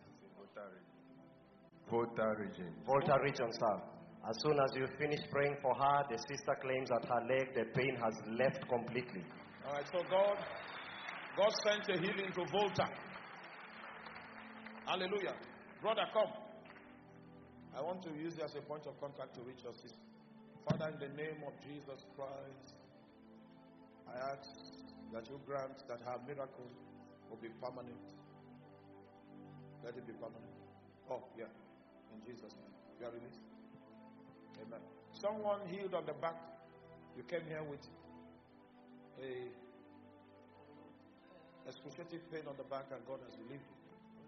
Volta region. Volta region, sir. As soon as you finish praying for her, the sister claims that her leg, the pain has left completely. All right, so God, God sent a healing to Volta. Hallelujah. Brother, come. I want to use this as a point of contact to reach your sister. Father, in the name of Jesus Christ, I ask that you grant that her miracle will be permanent. Let it be permanent. Oh, yeah. In Jesus' name. You are released. Amen. Someone healed on the back. You came here with a excruciating pain on the back, and God has relieved you.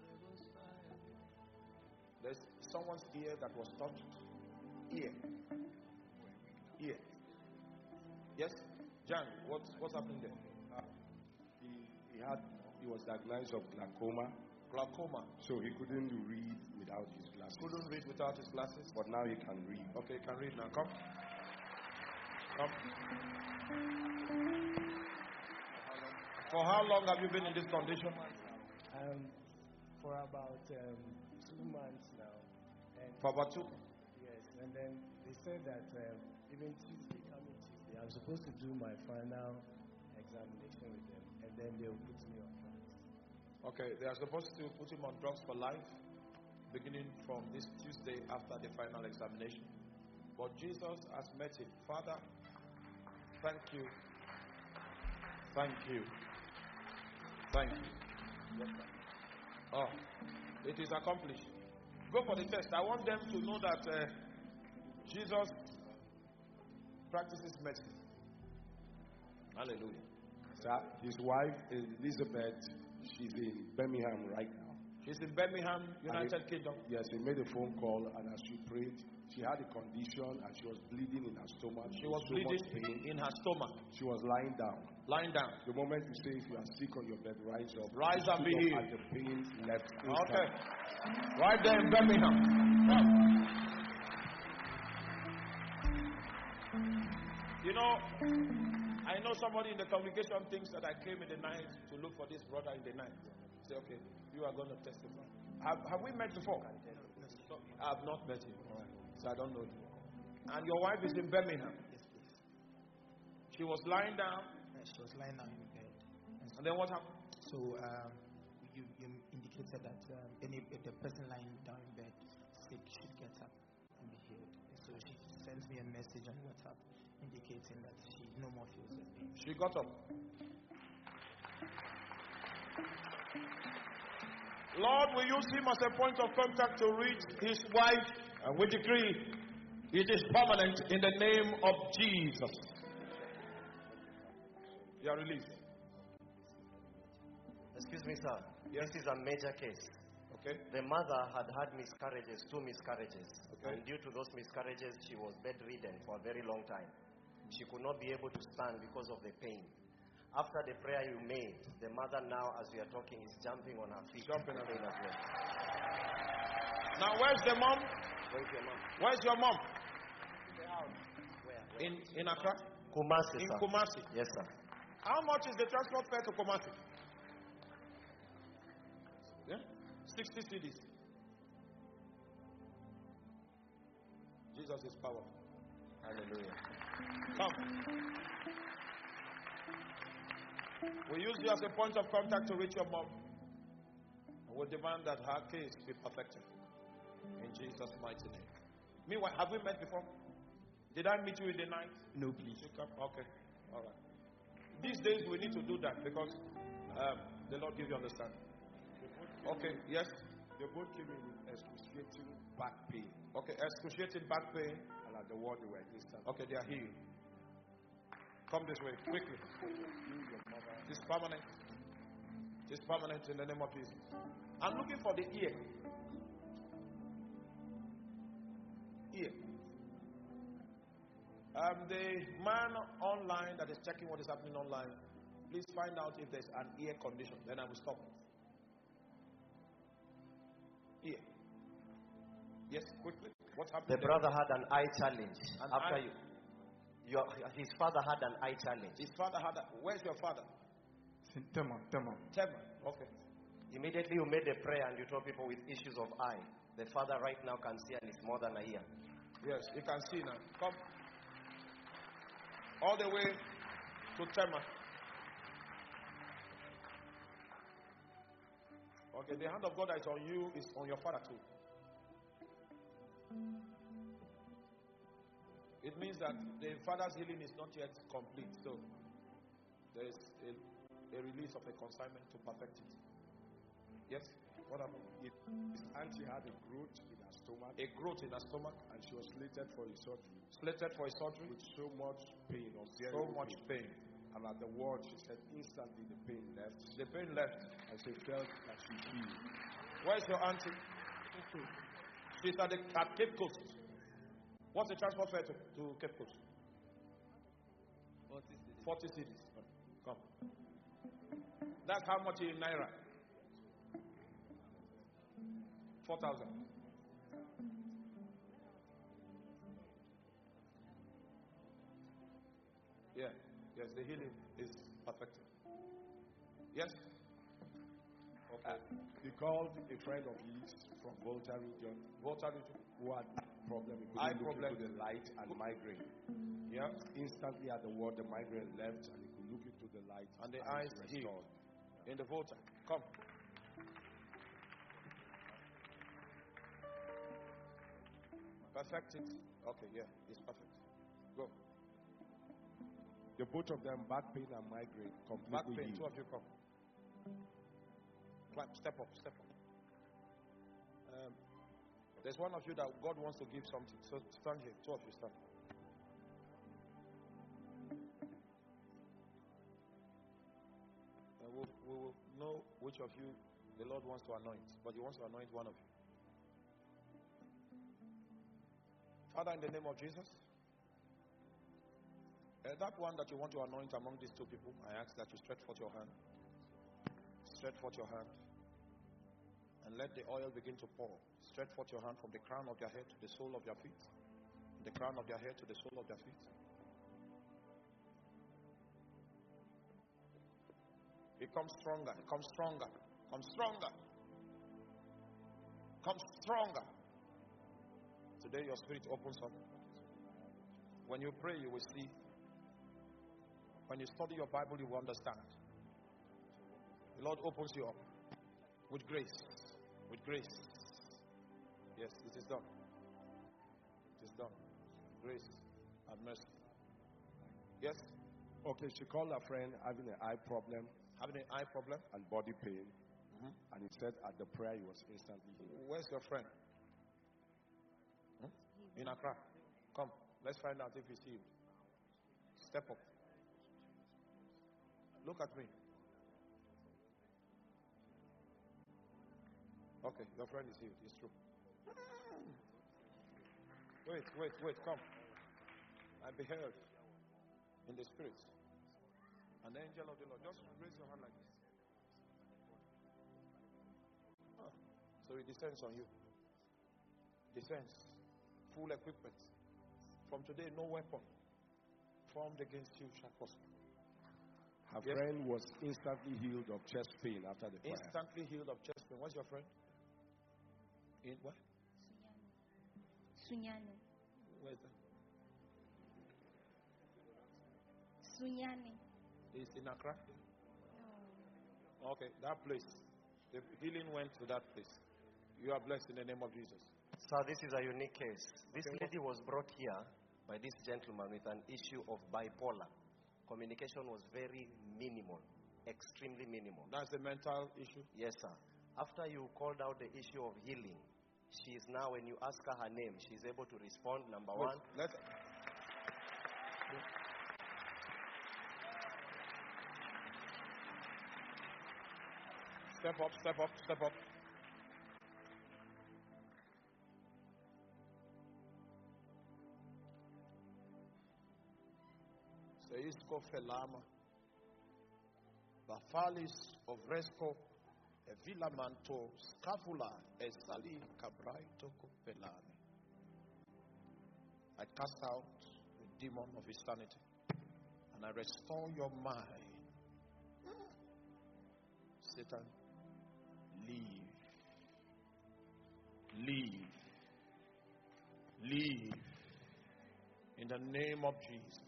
There's someone's ear that was touched. Ear. Ear. Yes? Jan, what's, what's happening there? Uh, he, he had, he was diagnosed of glaucoma. Glaucoma. So he couldn't read without his glasses. Couldn't read without his glasses. But now he can read. Okay, he can read now. Come. Come. For how long have you been in this condition? Um, for about um, two months now. And For about two. yes, and then they said that um, even Tuesday, coming Tuesday, I'm supposed to do my final examination with them, and then they'll put me on drugs. Okay, they are supposed to put him on drugs for life, beginning from this Tuesday after the final examination. But Jesus has met him. Father, thank you. Thank you. Thank you. Oh, it is accomplished. Go for the test. I want them to know that uh, Jesus practices medicine. Hallelujah. Sir, his wife, Elizabeth, she's in Birmingham right now. She's in Birmingham, United he, Kingdom. Yes, he made a phone call, and as she prayed, she had a condition, and she was bleeding in her stomach. She was so bleeding much pain. in her stomach. She was lying down. Lying down. The moment you say if you are sick on your bed, rise up. Rise and be Stood up, healed. and the pain left. Okay. instantly. Right there in Birmingham. Come. You know, I know somebody in the congregation thinks that I came in the night to look for this brother in the night. Say, okay, you are going to testify. Have, have we met before? I have not met him. So I don't know him. And your wife is in Birmingham. Yes, please. She was lying down. Uh, she was lying down in bed. And so, And then what happened? so um, you, you indicated that um, any if the person lying down in bed sick should get up and be healed. So she sent me a message on WhatsApp indicating that she no more feels the pain. She got up. Lord, we use him as a point of contact to reach his wife, and we decree it is permanent in the name of Jesus. You are released. Excuse me, sir. Yes. This is a major case. Okay. The mother had had miscarriages, two miscarriages. Okay. And due to those miscarriages, she was bedridden for a very long time. She could not be able to stand because of the pain. After the prayer you made, the mother now, as we are talking, is jumping on her feet. Jumping on her pain as well. Now, where's the mom? Where's your mom? Where's your mom? Where? Where? In in Accra? Kumasi, In sir. Kumasi. Yes, sir. How much is the transport fare to Kumasi? Yeah? sixty cedis. Jesus is powerful. Hallelujah. Come. We use you as a point of contact to reach your mom. And we demand that her case be perfected. In Jesus' mighty name. Meanwhile, have we met before? Did I meet you in the night? No, please. You come? Okay. All right. These days we need to do that because um, the Lord give you understanding. Okay. Yes. They both came in with excruciating back pain. Okay. Excruciating back pain. And at the word they were instant. Okay. They are healed. Come this way quickly. This is permanent. This is permanent in the name of Jesus. I'm looking for the ear. Ear. Um, the man online that is checking what is happening online, please find out if there's an ear condition. Then I will stop. Ear. Yes, quickly. What's happening? The brother had an eye challenge. An After eye- you, your, his father had an eye challenge. His father had a, where's your father? Tema, Tema. Tema. Okay. Immediately you made a prayer and you told people with issues of eye. The father right now can see and it's more than a year. Yes, you can see now. Come. All the way to Tema. Okay, the hand of God that is on you is on your father too. It means that the father's healing is not yet complete. So there is a a release of a consignment to perfect it. Yes? What happened? It, his auntie had a growth in her stomach, A growth in her stomach, and she was slated for a surgery slated for a surgery, with so much pain, or so much pain. And at the word, she said instantly the pain left, The pain left. and she felt that she healed. Where's your auntie? She's at the at Cape Coast. What's the transport fare to, to Cape Coast? forty cities. Come. That's how much in Naira? four thousand. Yeah. Yes, the healing is perfected. Yes? Okay. He called a friend of his from Volta region Volta region. who had problem. He Eye couldn't look problem. into the light and migraine. Yeah. Instantly at the word, the migraine left, and he could look into the light And the eyes healed. In the Volta. Come. Perfect it. Okay, yeah, it's perfect. Go. The both of them, back pain and migraine, completely Back pain, two healed. of you come. Climb, step up, step up. Um, there's one of you that God wants to give something. So stand here, two of you stand. Uh, we'll, we will know which of you the Lord wants to anoint, but He wants to anoint one of you. Father, in the name of Jesus, uh, that one that you want to anoint among these two people, I ask that you stretch forth your hand. Stretch forth your hand. And let the oil begin to pour. Stretch forth your hand from the crown of your head to the sole of your feet. The crown of your head to the sole of your feet. Become stronger. Come stronger. Come stronger. Come stronger. Today your spirit opens up. When you pray, you will see. When you study your Bible, you will understand. The Lord opens you up with grace. With grace. Yes, it is done. It is done. Grace and mercy. Yes? Okay, she called her friend having an eye problem Having an eye problem? and body pain, Mhm. and he said at the prayer he was instantly healed. Where's your friend? Hmm? In Accra. Come, let's find out if he's healed. Step up. Look at me. Okay, your friend is healed. It's true. Wait, wait, wait, come. I beheld in the spirit an angel of the Lord. Just raise your hand like this. Ah, so it descends on you. Descends. Full equipment. From today, no weapon formed against you shall prosper. Her Yes. friend was instantly healed of chest pain after the prayer. Instantly healed of chest pain. What's your friend? In what? Sunyane. Where is that? Sunyane. It's in Accra. Oh. Okay, that place. The healing went to that place. You are blessed in the name of Jesus. Sir, this is a unique case. This Okay. lady was brought here by this gentleman with an issue of bipolar. Communication was very minimal, extremely minimal. That's the mental issue. Yes, sir. After you called out the issue of healing, she is now, when you ask her her name, she is able to respond, number Wait, one. Let's. Step up, step up, step up. Seisco felama. Bafalis of Resco, Evilamanto, Scapula, Esali, Cabraito, Copelani. I cast out the demon of insanity and I restore your mind. Satan, leave. Leave. Leave. In the name of Jesus.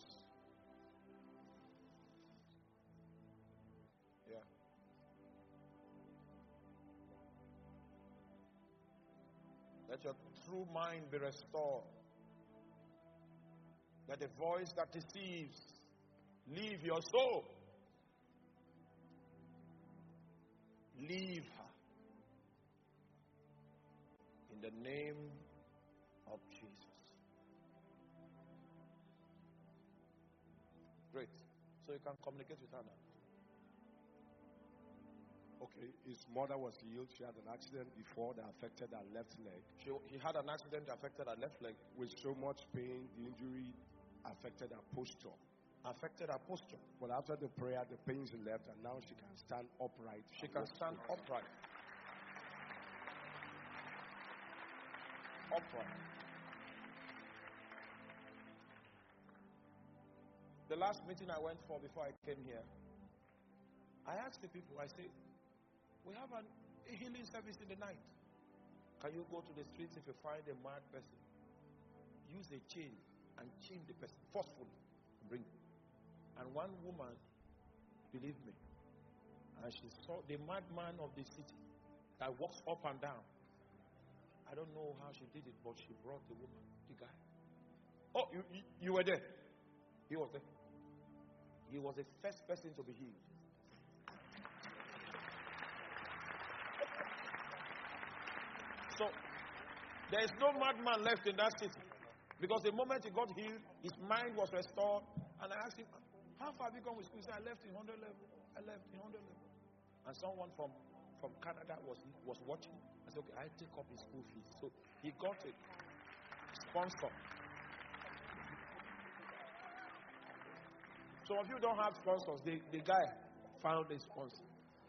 Yeah. Let your true mind be restored. Let the voice that deceives leave your soul. Leave her. In the name of Jesus. Great. So you can communicate with her now. Okay, his mother was healed. She had an accident before that affected her left leg. She, he had an accident that affected her left leg. With so much pain, the injury affected her posture. Affected her posture. But after the prayer, the pains left, and now she can stand upright. She can stand upright. Upright. The last meeting I went for before I came here, I asked the people, I said, we have an, a healing service in the night. Can you go to the streets if you find a mad person? Use a chain and chain the person forcefully. Bring it. And one woman, believe me, and she saw the madman of the city that walks up and down. I don't know how she did it, but she brought the woman, the guy. Oh, you, you, you were there. He was there. He was the first person to be healed. So, there is no madman left in that city. Because the moment he got healed, his mind was restored. And I asked him, how far have you gone with school? He said, I left in one hundred level. I left in one hundred level. And someone from, from Canada was, was watching. I said, okay, I take up his school fees. So, he got a sponsor. Some of you don't have sponsors. The, the guy found a sponsor.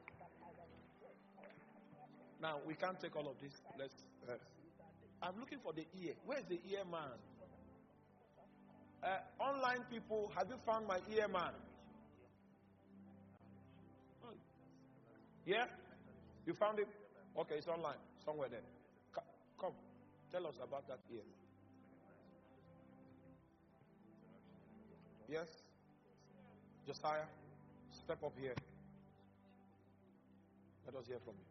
Now, we can't take all of this. Let's. Uh, I'm looking for the ear. Where's the ear man? Uh, online people, have you found my ear man? Oh. Yeah? You found it? Okay, it's online. Somewhere there. C- come. Tell us about that ear. Yes? Josiah, step up here. Let us hear from you.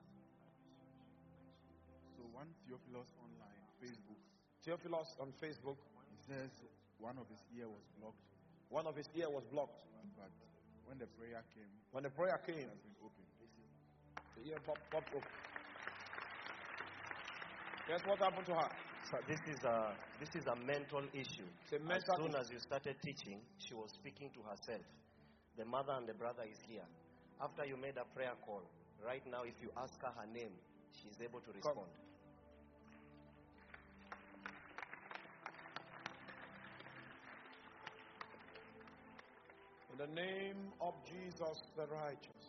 So one Theophilus online, Facebook. Theophilus on Facebook. He says one of his ear was blocked. One of his ear was blocked. But when the prayer came, when the prayer came, it has been opened. The ear popped pop open. Guess what happened to her? So this is a this is a mental issue. It's a mental as soon issue. as you started teaching, she was speaking to herself. The mother and the brother is here. After you made a prayer call, right now, if you ask her her name, she is able to respond. Come. In the name of Jesus the righteous,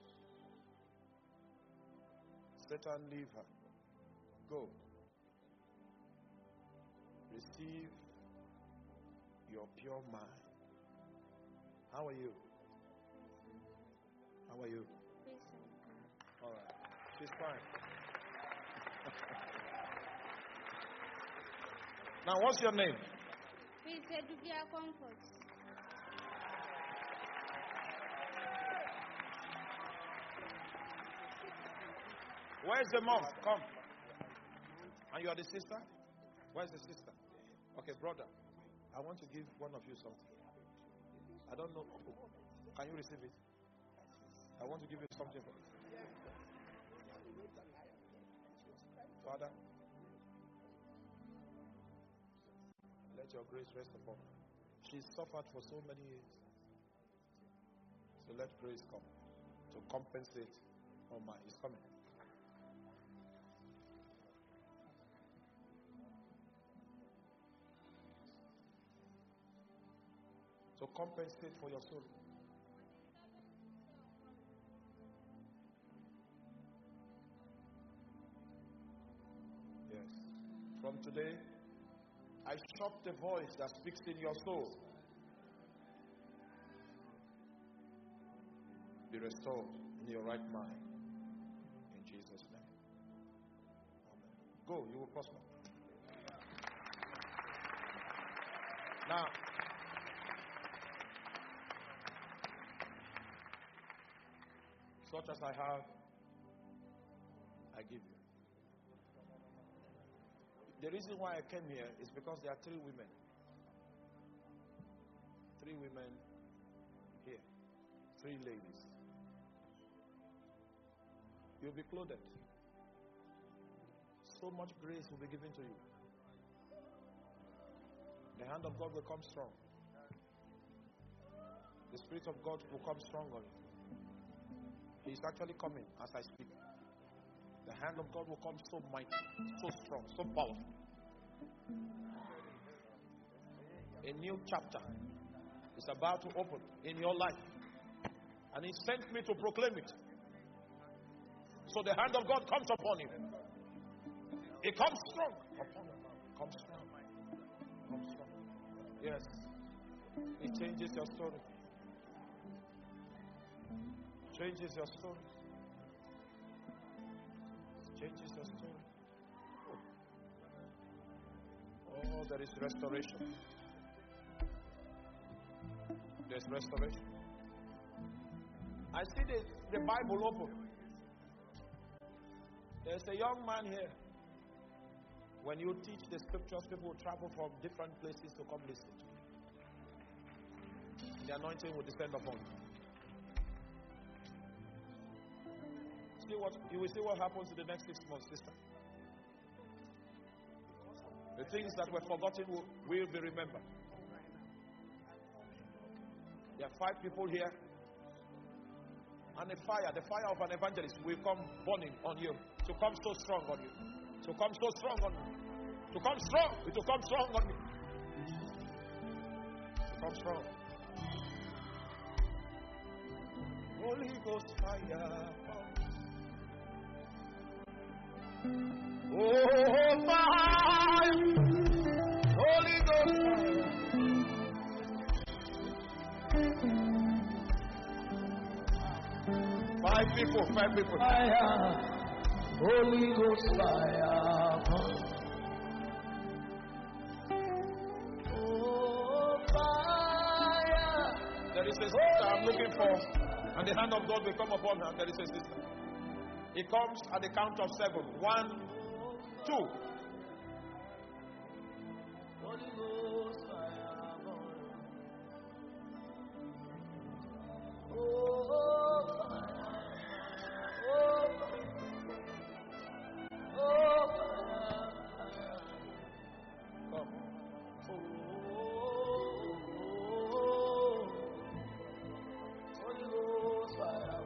Satan, leave her. Go. Receive your pure mind. How are you? How are you? All right. She's fine. Now, what's your name? Please, Eduvia Comfort. Where's the mom? Come. And you are the sister? Where's the sister? Okay, brother. I want to give one of you something. I don't know. Can you receive it? I want to give you something. Father, let your grace rest upon her. She's suffered for so many years. So let grace come to compensate. Oh my, it's coming. To compensate for your soul. Yes. From today, I stop the voice that speaks in your soul. Be restored in your right mind. In Jesus' name. Amen. Go, you will prosper. Now, such as I have, I give you. The reason why I came here is because there are three women. Three women here. Three ladies. You'll be clothed. So much grace will be given to you. The hand of God will come strong. The Spirit of God will come strong on you. He is actually coming as I speak. The hand of God will come so mighty, so strong, so powerful. A new chapter is about to open in your life. And He sent me to proclaim it. So the hand of God comes upon you. It comes strong upon you. Comes strong. Comes strong. Yes. It changes your story. Changes your story. Changes your story. Oh, there is restoration. There's restoration. I see the, the Bible open. There's a young man here. When you teach the scriptures, people will travel from different places to come listen. The anointing will descend upon you. See what you will see what happens in the next six months, sister. The things that were forgotten will, will be remembered. There are five people here. And the fire, the fire of an evangelist will come burning on you. To come so strong on you. To come so strong on you. To come strong. To come strong on you. To come strong. Holy Ghost fire. Oh, fire. Holy Ghost fire. Five people, five people. Fire, Holy Ghost fire. Oh, fire. There is a sister I'm looking for, and the hand of God will come upon her. There is a sister. It comes at the count of seven. One, two. Holy Ghost fire. Oh, Come. Holy Ghost fire.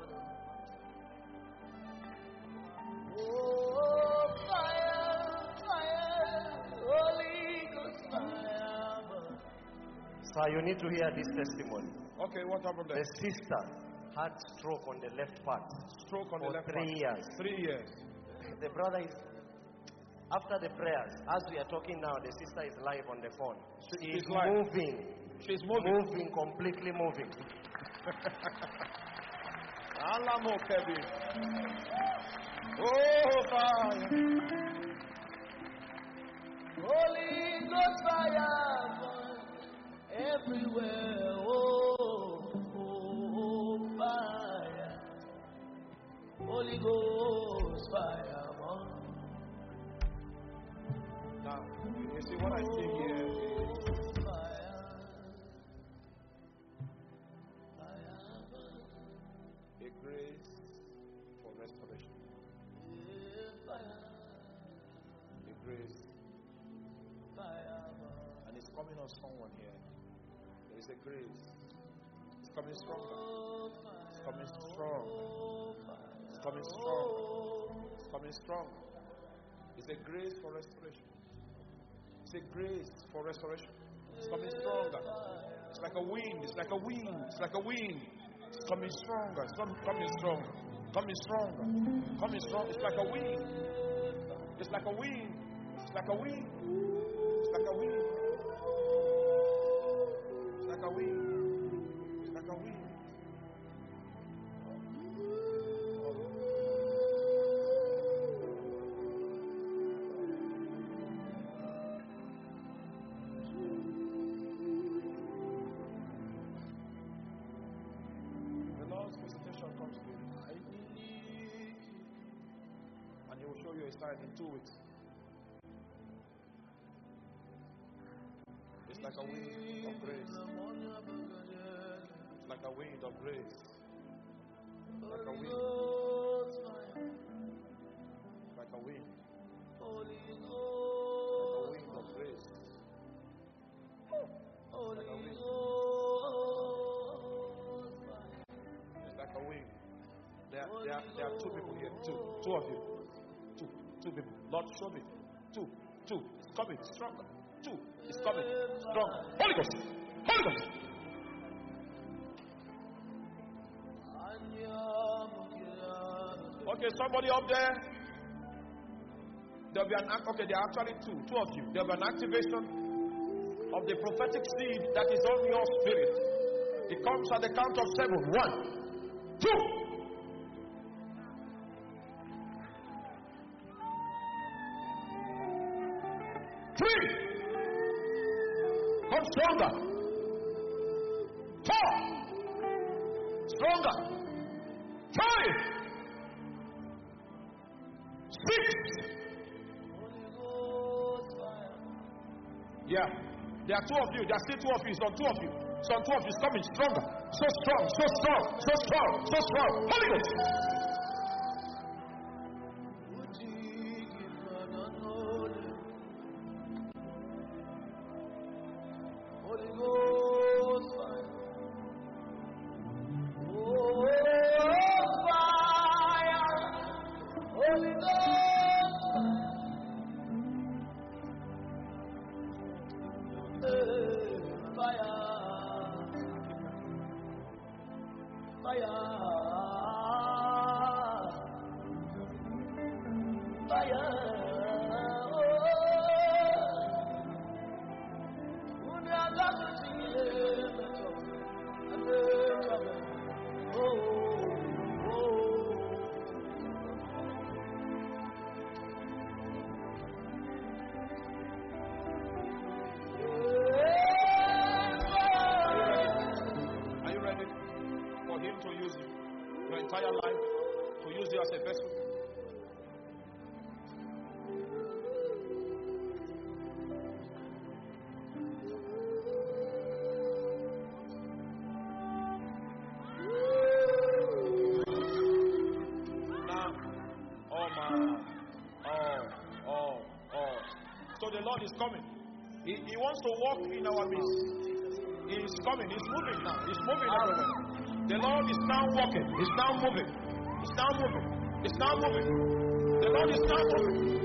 Oh, fire, fire, Holy Ghost fire. Sir, you need to hear this testimony. Okay, what happened there? The sister had stroke on the left part. Stroke on for the left three part. years. Three years. The brother is, after the prayers, as we are talking now, the sister is live on the phone. She is moving. She's moving. Moving, completely moving. Alamo Kevin. Oh, fire. Holy Ghost fire everywhere. Oh, oh, oh, fire. Holy Ghost fire. Now, you see what I see here is a grace for restoration. A grace. And it's coming on someone here. There is a grace. It's coming stronger. It's coming strong. It's coming strong. It's coming strong. It's a grace for restoration. It's a grace for restoration. It's coming stronger. It's like a wind. It's like a wind. It's like a wind. It's coming stronger. It's coming stronger. Coming stronger. Coming strong. It's like a wind. It's like a wind. It's like a wind. It's like a wind. It's like a wind. It's like a wind. In two weeks. It's like a wind of grace. It's like a wind of grace. Like a wind. a wind. Holy Like a Ghost, wind of grace. Holy Like a wind. Ghost, It's like a wind. There, there, there are two people here. Two. Two of you. Two. Two people. Lord, show me. Two. Two. It's coming. Stronger. Two. It's coming. Strong. Holy Ghost. Holy Ghost. Okay, somebody up there. There'll be an act. Okay, there are actually two. Two of you. There'll be an activation of the prophetic seed that is on your spirit. It comes at the count of seven. One, two. Three. Come stronger. Four. Stronger. Five. Six. Yeah. There are two of you. There are still two of you. Some two of you. Some two of you is coming stronger. So strong. So strong. So strong. So strong. Holy Ghost. Holy Ghost, fire. Oh, fire. Holy Ghost, fire. Fire. Fire. Fire. Are you ready for Him to use you? Your entire life to use you as a vessel? Is coming. He, he wants to walk in our midst. He is coming. He's moving now. He's moving everywhere. The Lord is now walking. He's now moving. He's now moving. He's now moving. The Lord is now moving.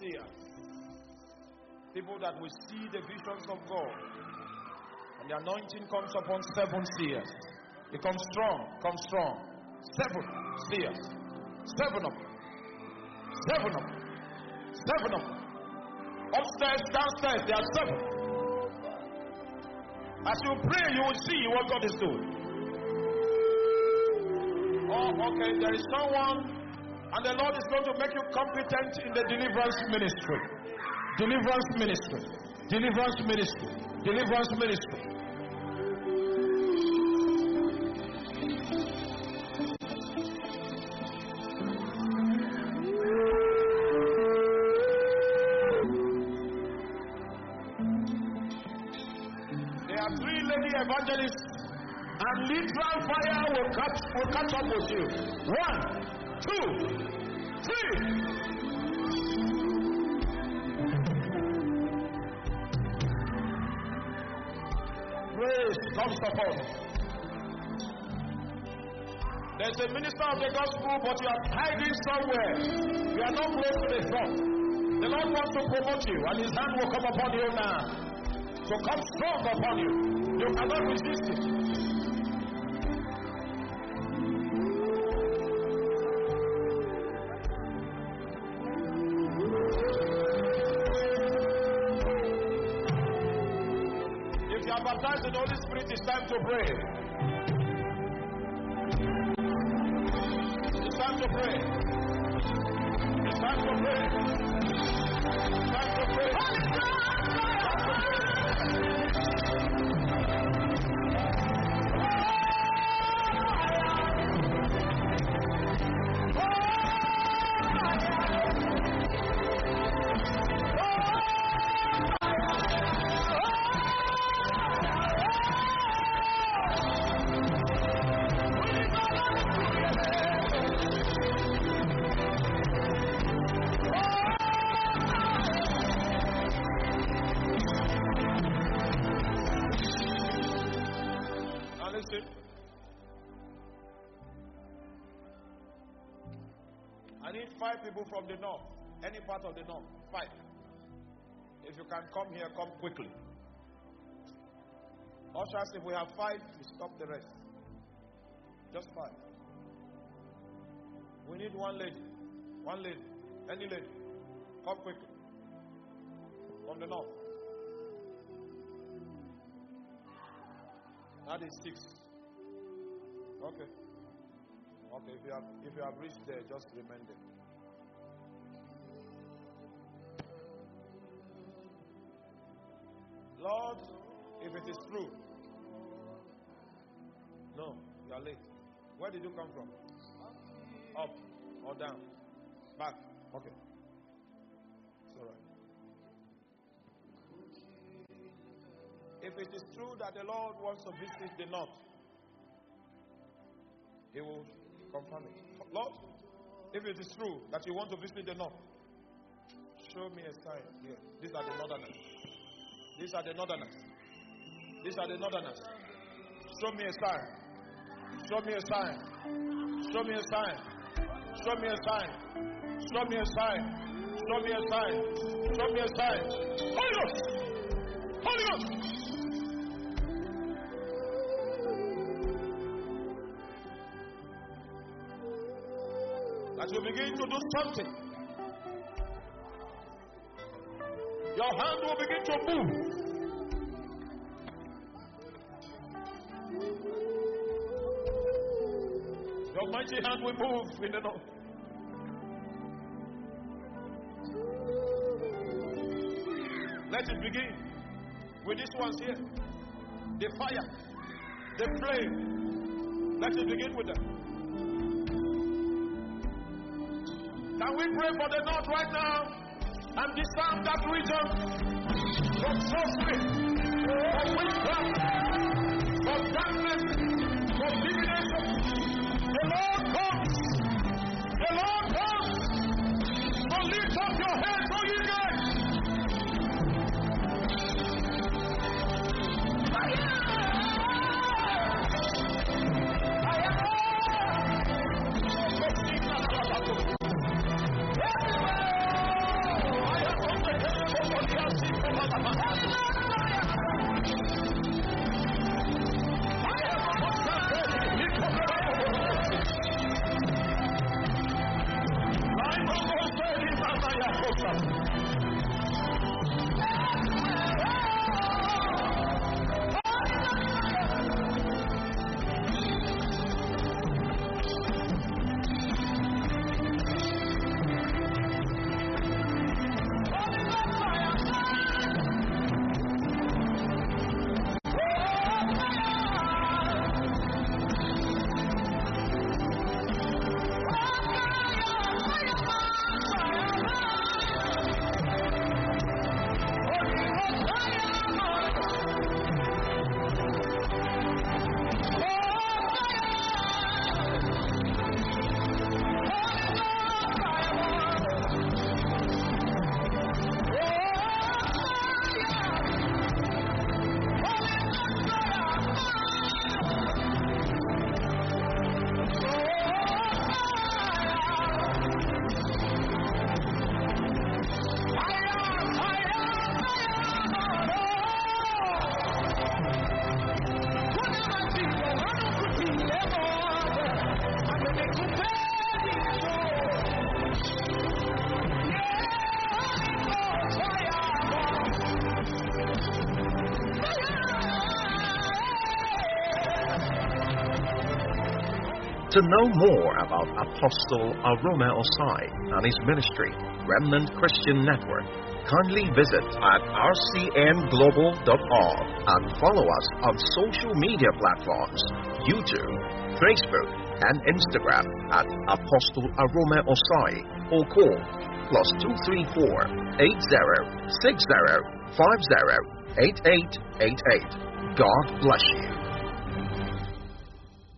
seers. People that will see the visions of God. And the anointing comes upon seven seers. Become strong, come strong. Seven seers. Seven of them. Seven of them. Seven of them. Upstairs, downstairs, there are seven. As you pray, you will see what God is doing. Oh, okay, there is someone, and the Lord is going to make you competent in the deliverance ministry. Deliverance ministry. Deliverance ministry. Deliverance ministry. Evangelists, and literal fire will catch, will catch up with you. One, two, three. Grace comes upon you. There's a minister of the gospel, but you are hiding somewhere. You are not close to the front. The Lord wants to promote you, and His hand will come upon you now. So come strong upon you. You cannot resist it. If you are baptized in the Holy Spirit, it's time to pray. It's time to pray. It's time to pray. It's time to pray. I need five people from the north, any part of the north, five. If you can come here, come quickly. Ushers, if we have five, we stop the rest. Just five. We need one lady, one lady, any lady, come quickly. From the north. That is six. Okay. Okay, if you have if you have reached there, just remain there. Lord, if it is true. No, you are late. Where did you come from? Up or down? Back. Okay. It's all right. If it is true that the Lord wants to visit the north, He will confirm it. Lord, if it is true that you want to visit the north, show me a sign here. These are the northerners. These are the northerners. These are the northerners. Show me a sign. Show me a sign. Show me a sign. Show me a sign. Show me a sign. Show me a sign. Show me a sign. Holy Ghost! Holy Ghost! As you begin to do something, your hand will begin to move. Your mighty hand will move in the north. Let it begin with these ones here. The fire, the flame. Let it begin with them. Can we pray for the north right now and disarm that region from sorcery, from witchcraft, from darkness, from divination? The Lord comes. The Lord comes. So lift up your heads, O ye gates. Fire! To know more about Apostle Arome Osayi and his ministry, Remnant Christian Network, kindly visit at r c n global dot org and follow us on social media platforms, YouTube, Facebook, and Instagram at Apostle Arome Osayi, or call plus two three four, eight zero, six zero, five zero, eight eight eight eight. God bless you.